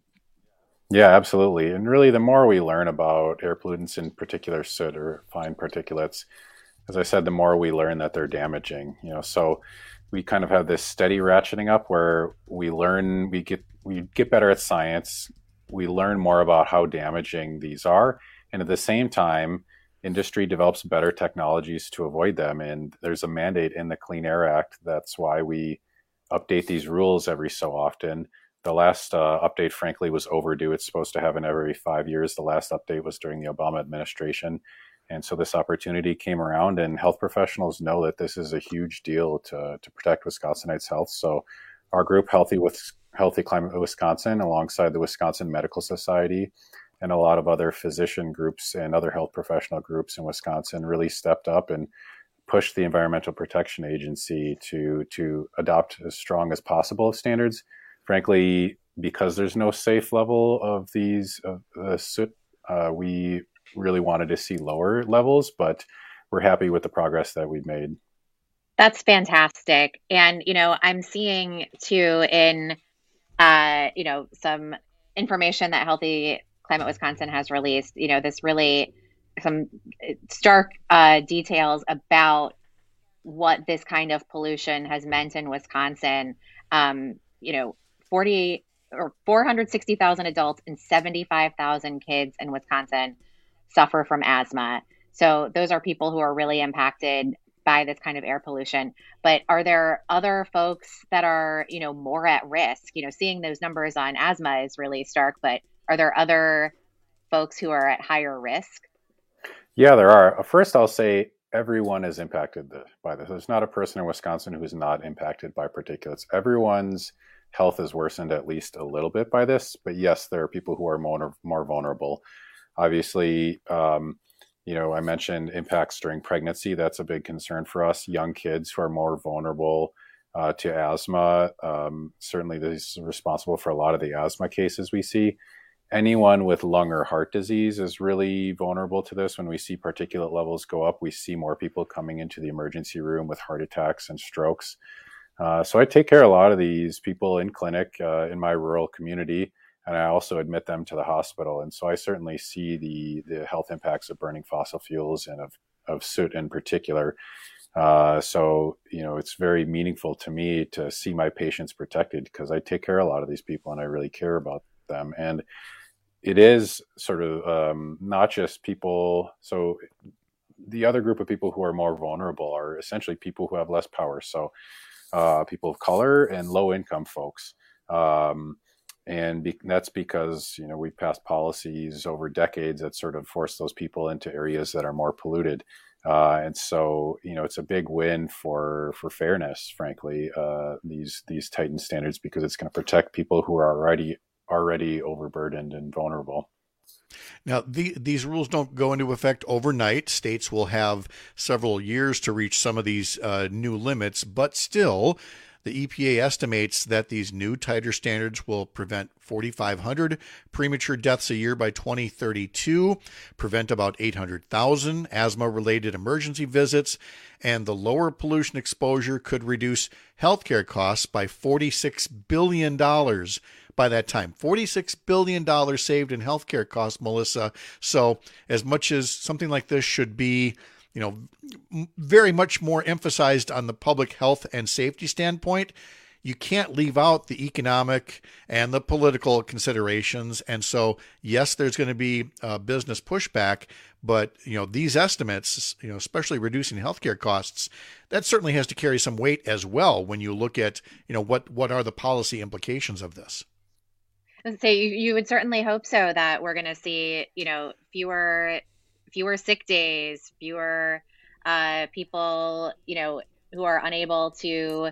Yeah, absolutely. And really, the more we learn about air pollutants, in particular soot or fine particulates, as I said, the more we learn that they're damaging. You know, so we kind of have this steady ratcheting up where we learn, we get we get better at science, we learn more about how damaging these are, and at the same time, industry develops better technologies to avoid them. And there's a mandate in the Clean Air Act. That's why we update these rules every so often. The last uh, update, frankly, was overdue. It's supposed to happen every five years. The last update was during the Obama administration. And so this opportunity came around, and health professionals know that this is a huge deal to, to protect Wisconsinites' health. So our group, Healthy with Healthy Climate Wisconsin, alongside the Wisconsin Medical Society and a lot of other physician groups and other health professional groups in Wisconsin, really stepped up and pushed the Environmental Protection Agency to, to adopt as strong as possible standards. Frankly, because there's no safe level of these of uh, soot, uh, we really wanted to see lower levels, but we're happy with the progress that we've made. That's fantastic. And, you know, I'm seeing too in, uh, you know, some information that Healthy Climate Wisconsin has released, you know, this really some stark uh, details about what this kind of pollution has meant in Wisconsin. Um, you know, forty or four hundred sixty thousand adults and seventy-five thousand kids in Wisconsin suffer from asthma. So those are people who are really impacted by this kind of air pollution. But are there other folks that are, you know, more at risk? You know, seeing those numbers on asthma is really stark, but are there other folks who are at higher risk? Yeah, there are. First, I'll say everyone is impacted by this. There's not a person in Wisconsin who's not impacted by particulates. Everyone's health is worsened at least a little bit by this. But yes, there are people who are more, more vulnerable. Obviously, um, you know, I mentioned impacts during pregnancy. That's a big concern for us. Young kids who are more vulnerable uh, to asthma. Um, certainly, this is responsible for a lot of the asthma cases we see. Anyone with lung or heart disease is really vulnerable to this. When we see particulate levels go up, we see more people coming into the emergency room with heart attacks and strokes. Uh, so I take care of a lot of these people in clinic uh, in my rural community, and I also admit them to the hospital. And so I certainly see the the health impacts of burning fossil fuels and of, of soot in particular. Uh, so, you know, it's very meaningful to me to see my patients protected because I take care of a lot of these people and I really care about them. And it is sort of um, not just people. So the other group of people who are more vulnerable are essentially people who have less power. So uh, people of color and low income folks. Um, and be- that's because, you know, we've passed policies over decades that sort of force those people into areas that are more polluted. Uh, and so, you know, it's a big win for, for fairness, frankly, uh, these, these tightened standards, because it's going to protect people who are already already overburdened and vulnerable. Now, the, these rules don't go into effect overnight. States will have several years to reach some of these uh, new limits, but still, the E P A estimates that these new tighter standards will prevent forty-five hundred premature deaths a year by twenty thirty-two, prevent about eight hundred thousand asthma-related emergency visits, and the lower pollution exposure could reduce healthcare costs by forty-six billion dollars by that time. forty-six billion dollars saved in healthcare costs, Melissa. So as much as something like this should be, you know, very much more emphasized on the public health and safety standpoint, you can't leave out the economic and the political considerations. And so, yes, there's going to be uh, business pushback, but, you know, these estimates, you know, especially reducing healthcare costs, that certainly has to carry some weight as well when you look at, you know, what, what are the policy implications of this? So you, you would certainly hope so that we're going to see, you know, fewer fewer sick days, fewer uh, people, you know, who are unable to,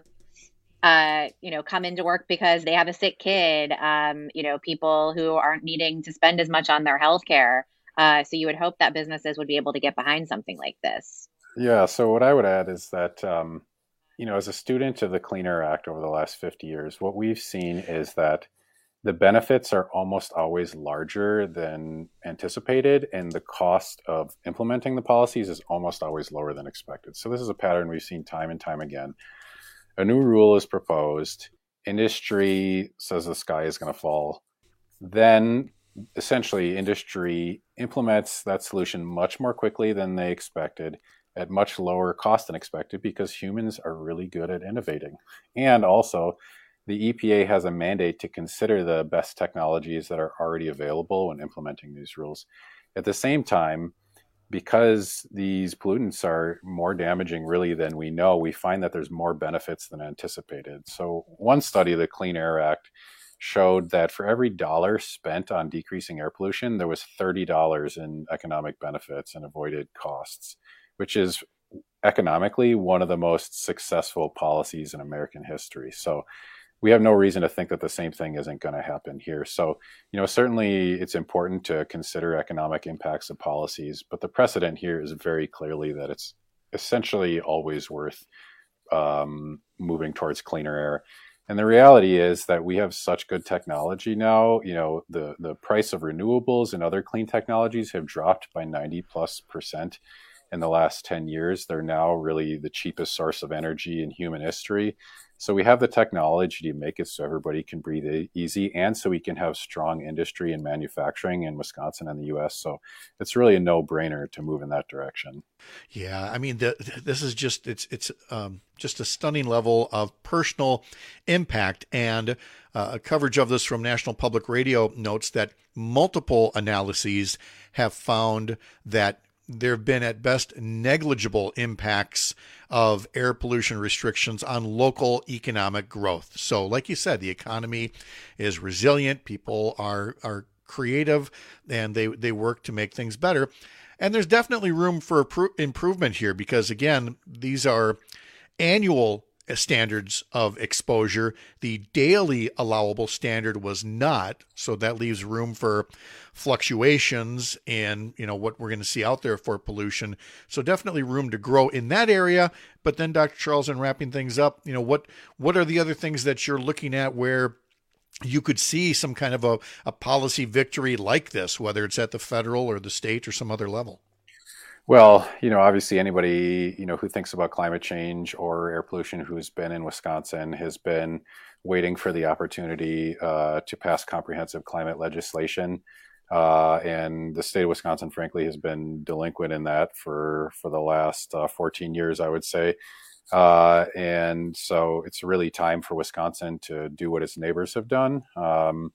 uh, you know, come into work because they have a sick kid, um, you know, people who aren't needing to spend as much on their healthcare. Uh, so you would hope that businesses would be able to get behind something like this. Yeah. So what I would add is that, um, you know, as a student of the Clean Air Act over the last fifty years, what we've seen is that the benefits are almost always larger than anticipated, and the cost of implementing the policies is almost always lower than expected. So this is a pattern we've seen time and time again. A new rule is proposed. Industry says the sky is going to fall. Then essentially industry implements that solution much more quickly than they expected at much lower cost than expected because humans are really good at innovating. And also, the E P A has a mandate to consider the best technologies that are already available when implementing these rules. At the same time, because these pollutants are more damaging really than we know, we find that there's more benefits than anticipated. So one study, the Clean Air Act, showed that for every dollar spent on decreasing air pollution, there was thirty dollars in economic benefits and avoided costs, which is economically one of the most successful policies in American history. So we have no reason to think that the same thing isn't going to happen here. So, you know, certainly it's important to consider economic impacts of policies, but the precedent here is very clearly that it's essentially always worth um, moving towards cleaner air. And the reality is that we have such good technology now. You know, the, the price of renewables and other clean technologies have dropped by ninety plus percent in the last ten years. They're now really the cheapest source of energy in human history. So we have the technology to make it so everybody can breathe easy, and so we can have strong industry and manufacturing in Wisconsin and the U S. So it's really a no-brainer to move in that direction. Yeah, I mean, the, this is just it's it's um, just a stunning level of personal impact, and uh, coverage of this from National Public Radio notes that multiple analyses have found that there have been at best negligible impacts of air pollution restrictions on local economic growth. So like you said, the economy is resilient. People are are creative, and they, they work to make things better. And there's definitely room for improvement here because, again, these are annual standards of exposure. The daily allowable standard was not, so that leaves room for fluctuations in, you know, what we're going to see out there for pollution. So definitely room to grow in that area. But then, Doctor Charles, in wrapping things up, you know, what what are the other things that you're looking at where you could see some kind of a, a policy victory like this, whether it's at the federal or the state or some other level? Well, you know, obviously anybody, you know, who thinks about climate change or air pollution who's been in Wisconsin has been waiting for the opportunity uh, to pass comprehensive climate legislation. Uh, and the state of Wisconsin, frankly, has been delinquent in that for, for the last uh, fourteen years, I would say. Uh, and so it's really time for Wisconsin to do what its neighbors have done. Um,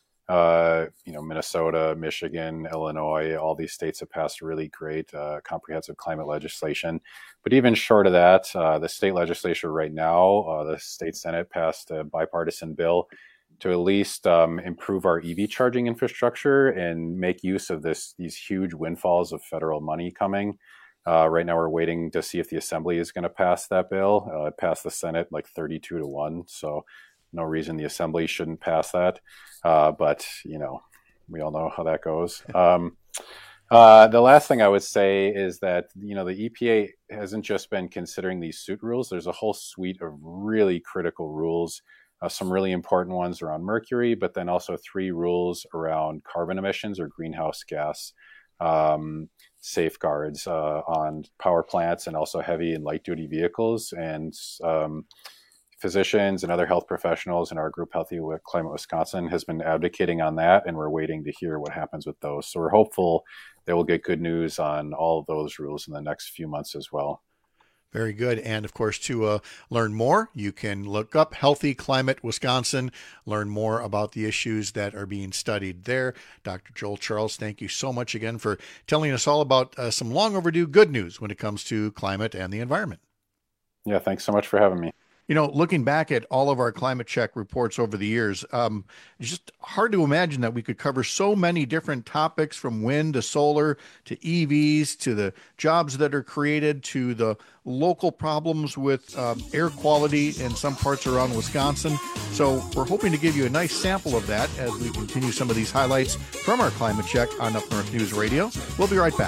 Uh, you know, Minnesota, Michigan, Illinois, all these states have passed really great uh, comprehensive climate legislation. But even short of that, uh, the state legislature right now, uh, the state Senate passed a bipartisan bill to at least um, improve our E V charging infrastructure and make use of this these huge windfalls of federal money coming. Uh, right now, we're waiting to see if the Assembly is going to pass that bill. Uh, it passed the Senate like thirty-two to one, so no reason the Assembly shouldn't pass that. Uh, but, you know, we all know how that goes. Um, uh, the last thing I would say is that, you know, the E P A hasn't just been considering these suit rules. There's a whole suite of really critical rules, uh, some really important ones around mercury, but then also three rules around carbon emissions or greenhouse gas um, safeguards uh, on power plants and also heavy and light duty vehicles. And um, physicians and other health professionals in our group Healthy Climate Wisconsin has been advocating on that, and we're waiting to hear what happens with those. So we're hopeful that we'll get good news on all of those rules in the next few months as well. Very good. And of course, to uh, learn more, you can look up Healthy Climate Wisconsin, learn more about the issues that are being studied there. Doctor Joel Charles, thank you so much again for telling us all about uh, some long overdue good news when it comes to climate and the environment. Yeah, thanks so much for having me. You know, looking back at all of our climate check reports over the years, um, it's just hard to imagine that we could cover so many different topics, from wind to solar to E Vs to the jobs that are created to the local problems with uh, air quality in some parts around Wisconsin. So we're hoping to give you a nice sample of that as we continue some of these highlights from our climate check on Up North News Radio. We'll be right back.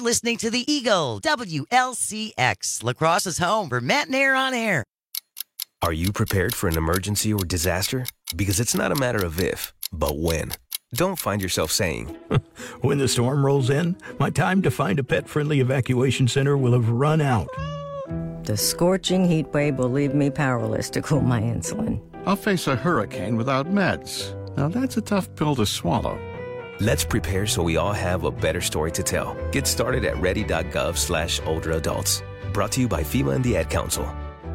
listening to the Eagle, W L C X, La Crosse's home for Matt and Air on Air. Are you prepared for an emergency or disaster? Because it's not a matter of if, but when. Don't find yourself saying, when the storm rolls in, my time to find a pet-friendly evacuation center will have run out. The scorching heat wave will leave me powerless to cool my insulin. I'll face a hurricane without meds. Now that's a tough pill to swallow. Let's prepare so we all have a better story to tell. Get started at ready.gov slash older adults. Brought to you by FEMA and the Ad Council.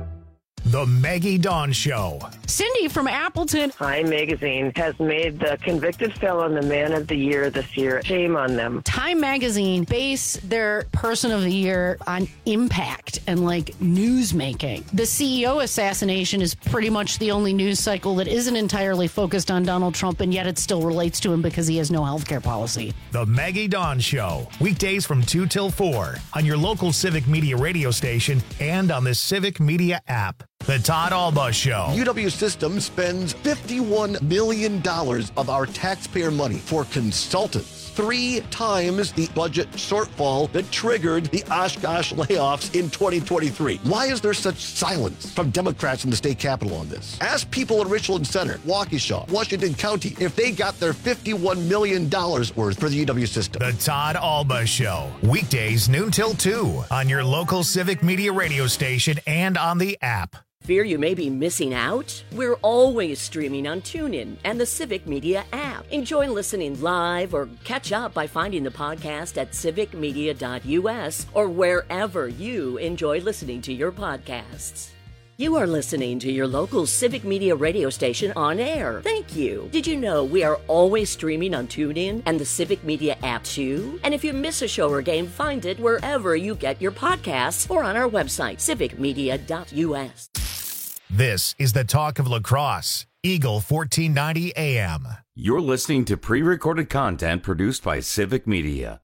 The Maggie Dawn Show. Cindy from Appleton. Time Magazine has made the convicted felon the man of the year this year. Shame on them. Time Magazine base their person of the year on impact and like news making. The C E O assassination is pretty much the only news cycle that isn't entirely focused on Donald Trump, and yet it still relates to him because he has no health care policy. The Maggie Dawn Show. Weekdays from two till four on your local Civic Media radio station and on the Civic Media app. The Todd Alba Show. U W Systems spends fifty-one million dollars of our taxpayer money for consultants. Three times the budget shortfall that triggered the Oshkosh layoffs in twenty twenty-three. Why is there such silence from Democrats in the state capitol on this? Ask people in Richland Center, Waukesha, Washington County, if they got their fifty-one million dollars worth for the U W system. The Todd Alba Show. Weekdays noon till two on your local Civic Media radio station and on the app. Fear you may be missing out? We're always streaming on TuneIn and the Civic Media app. Enjoy listening live or catch up by finding the podcast at civic media dot u s or wherever you enjoy listening to your podcasts. You are listening to your local Civic Media radio station on air. Thank you. Did you know we are always streaming on TuneIn and the Civic Media app too? And if you miss a show or game, find it wherever you get your podcasts or on our website, civic media dot u s. This is the Talk of La Crosse, Eagle fourteen ninety A M. You're listening to pre-recorded content produced by Civic Media.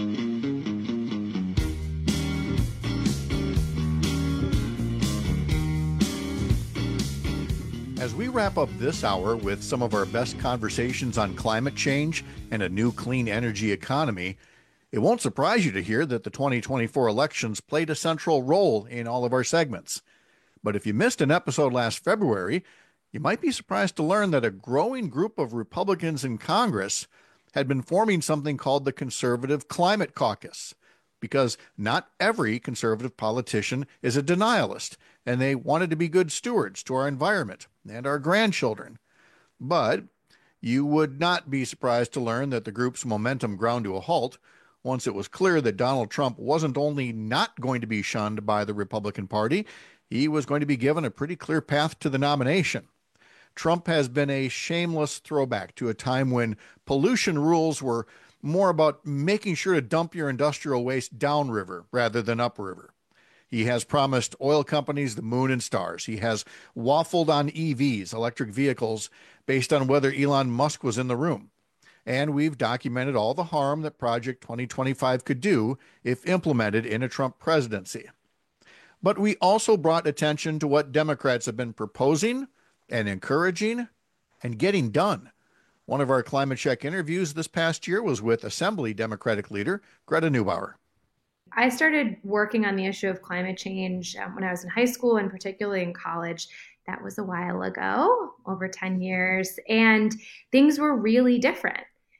As we wrap up this hour with some of our best conversations on climate change and a new clean energy economy, it won't surprise you to hear that the twenty twenty-four elections played a central role in all of our segments. But if you missed an episode last February, you might be surprised to learn that a growing group of Republicans in Congress had been forming something called the Conservative Climate Caucus, because not every conservative politician is a denialist, and they wanted to be good stewards to our environment and our grandchildren. But you would not be surprised to learn that the group's momentum ground to a halt once it was clear that Donald Trump wasn't only not going to be shunned by the Republican Party, he was going to be given a pretty clear path to the nomination. Trump has been a shameless throwback to a time when pollution rules were more about making sure to dump your industrial waste downriver rather than upriver. He has promised oil companies the moon and stars. He has waffled on E Vs, electric vehicles, based on whether Elon Musk was in the room. And we've documented all the harm that Project twenty twenty-five could do if implemented in a Trump presidency. But we also brought attention to what Democrats have been proposing and encouraging and getting done. One of our Climate Check interviews this past year was with Assembly Democratic leader Greta Neubauer. I started working on the issue of climate change um, when I was in high school and particularly in college. That was a while ago, over ten years, and things were really different.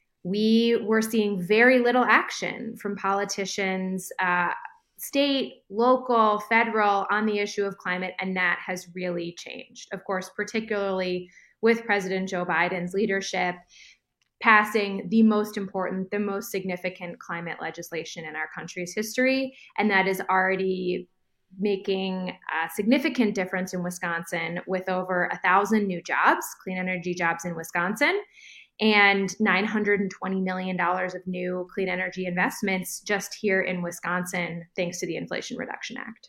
We were seeing very little action from politicians, uh, state, local, federal, on the issue of climate, and that has really changed. Of course, particularly with President Joe Biden's leadership, passing the most important, the most significant climate legislation in our country's history, and that is already making a significant difference in Wisconsin with over a thousand new jobs, clean energy jobs in Wisconsin, and nine hundred twenty million dollars of new clean energy investments just here in Wisconsin, thanks to the Inflation Reduction Act.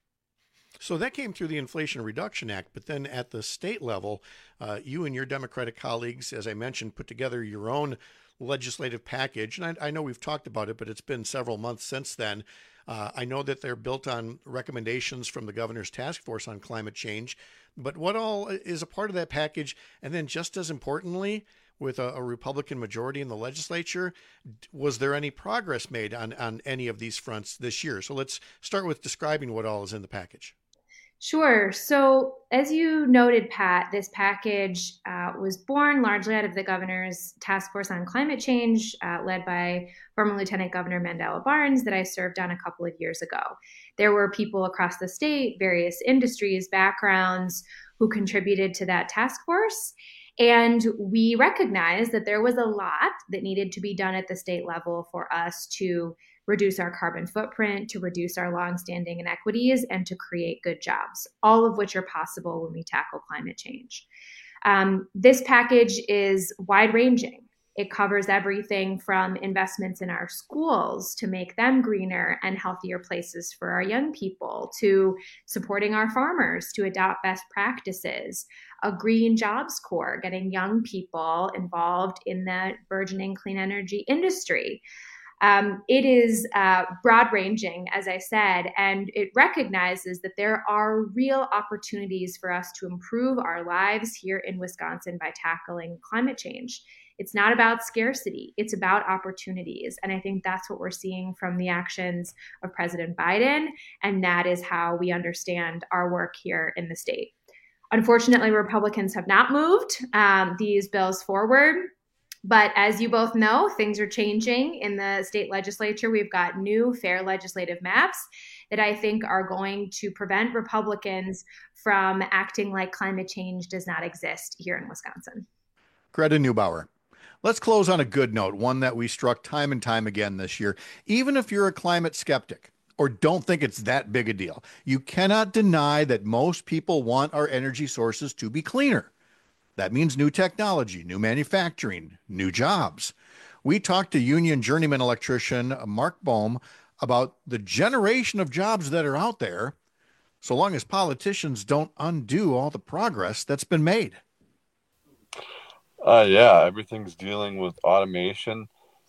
So that came through the Inflation Reduction Act, but then at the state level, uh, you and your Democratic colleagues, as I mentioned, put together your own legislative package. And I, I know we've talked about it, but it's been several months since then. Uh, I know that they're built on recommendations from the governor's task force on climate change. But what all is a part of that package? And then just as importantly, with a, a Republican majority in the legislature. Was there any progress made on, on any of these fronts this year? So let's start with describing what all is in the package. Sure. So as you noted, Pat, this package uh, was born largely out of the governor's task force on climate change, uh, led by former Lieutenant Governor Mandela Barnes, that I served on a couple of years ago. There were people across the state, various industries, backgrounds, who contributed to that task force. And we recognized that there was a lot that needed to be done at the state level for us to reduce our carbon footprint, to reduce our longstanding inequities, and to create good jobs, all of which are possible when we tackle climate change. Um, this package is wide-ranging. It covers everything from investments in our schools to make them greener and healthier places for our young people, to supporting our farmers to adopt best practices, a green jobs corps, getting young people involved in the burgeoning clean energy industry. Um, it is uh, broad-ranging, as I said, and it recognizes that there are real opportunities for us to improve our lives here in Wisconsin by tackling climate change. It's not about scarcity, it's about opportunities. And I think that's what we're seeing from the actions of President Biden, and that is how we understand our work here in the state. Unfortunately, Republicans have not moved um, these bills forward. But as you both know, things are changing in the state legislature. We've got new fair legislative maps that I think are going to prevent Republicans from acting like climate change does not exist here in Wisconsin. Greta Neubauer. Let's close on a good note, one that we struck time and time again this year. Even if you're a climate skeptic or don't think it's that big a deal, you cannot deny that most people want our energy sources to be cleaner. That means new technology, new manufacturing, new jobs. We talked to union journeyman electrician Mark Bohm about the generation of jobs that are out there, so long as politicians don't undo all the progress that's been made. Uh, yeah, everything's dealing with automation.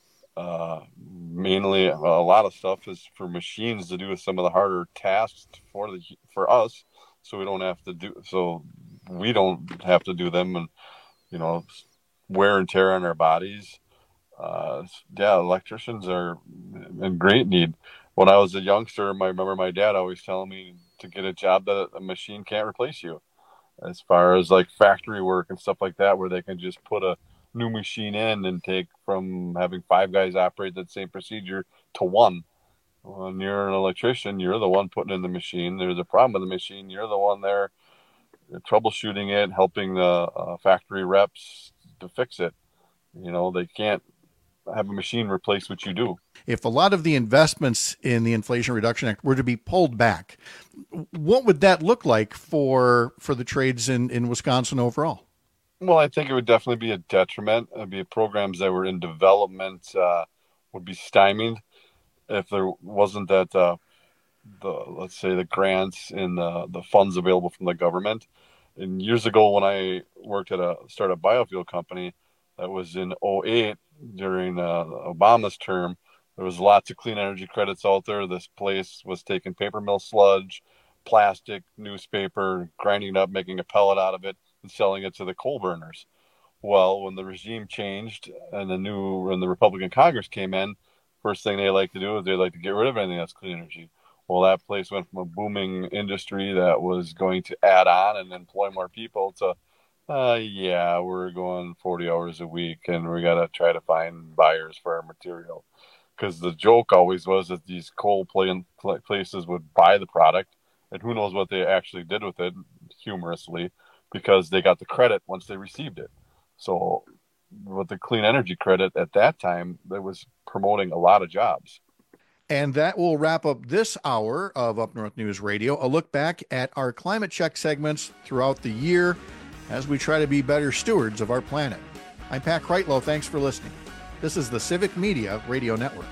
Uh, mainly, a lot of stuff is for machines to do some of the harder tasks for the for us, so we don't have to do so. We don't have to do them, and you know, wear and tear on our bodies. Uh, yeah, electricians are in great need. When I was a youngster, I remember my dad always telling me to get a job that a machine can't replace you. As far as like factory work and stuff like that, where they can just put a new machine in and take from having five guys operate that same procedure to one. When you're an electrician, you're the one putting in the machine. There's a problem with the machine. You're the one there troubleshooting it, helping the uh, factory reps to fix it. You know, they can't have a machine replace what you do. If a lot of the investments in the Inflation Reduction Act were to be pulled back, what would that look like for for the trades in, in Wisconsin overall? Well, I think it would definitely be a detriment. It would be programs that were in development uh, would be stymied if there wasn't that uh, the let's say the grants and the, the funds available from the government. And years ago when I worked at a startup biofuel company, that was in oh eight during uh, Obama's term, there was lots of clean energy credits out there. This place was taking paper mill sludge, plastic, newspaper, grinding it up, making a pellet out of it, and selling it to the coal burners. Well, when the regime changed and the new when the Republican Congress came in, first thing they like to do is they like to get rid of anything that's clean energy. Well, that place went from a booming industry that was going to add on and employ more people to, uh, yeah, we're going forty hours a week and we got to try to find buyers for our material. Because the joke always was that these coal play- places would buy the product, and who knows what they actually did with it, humorously, because they got the credit once they received it. So with the clean energy credit at that time, that was promoting a lot of jobs. And that will wrap up this hour of Up North News Radio, a look back at our climate check segments throughout the year as we try to be better stewards of our planet. I'm Pat Kreitlow. Thanks for listening. This is the Civic Media Radio Network.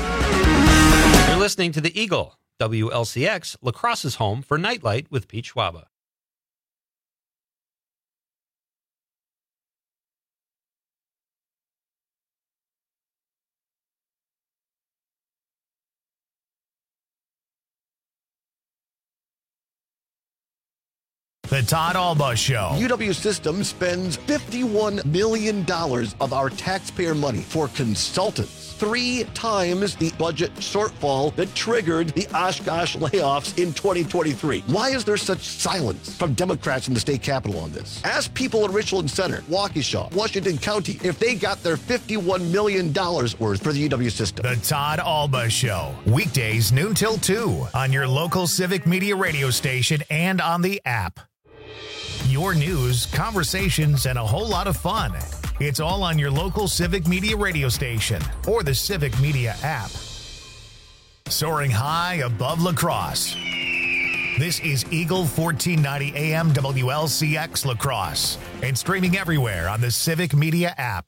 You're listening to The Eagle, W L C X, La Crosse's home for Nightlight with Pete Schwaba. The Todd Alba Show. U W Systems spends fifty-one million dollars of our taxpayer money for consultants. Three times the budget shortfall that triggered the Oshkosh layoffs in twenty twenty-three. Why is there such silence from Democrats in the state capitol on this? Ask people in Richland Center, Waukesha, Washington County, if they got their fifty-one million dollars worth for the U W system. The Todd Alba Show. Weekdays noon till two on your local Civic Media radio station and on the app. Your news, conversations, and a whole lot of fun. It's all on your local Civic Media radio station or the Civic Media app. Soaring high above La Crosse. This is Eagle fourteen ninety A M W L C X La Crosse and streaming everywhere on the Civic Media app.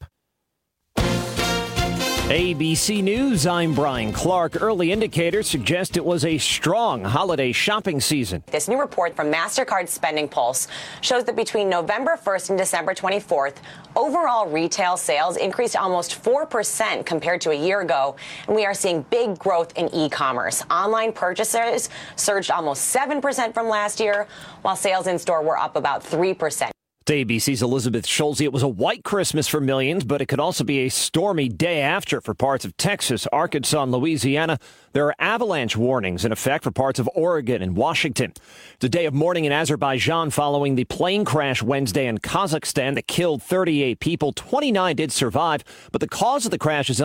A B C News, I'm Brian Clark. Early indicators suggest it was a strong holiday shopping season. This new report from MasterCard Spending Pulse shows that between November first and December twenty-fourth, overall retail sales increased almost four percent compared to a year ago, and we are seeing big growth in e-commerce. Online purchases surged almost seven percent from last year, while sales in store were up about three percent. To A B C's Elizabeth Schulze, it was a white Christmas for millions, but it could also be a stormy day after for parts of Texas, Arkansas, and Louisiana. There are avalanche warnings in effect for parts of Oregon and Washington. It's a day of mourning in Azerbaijan following the plane crash Wednesday in Kazakhstan that killed thirty-eight people. twenty-nine did survive, but the cause of the crash is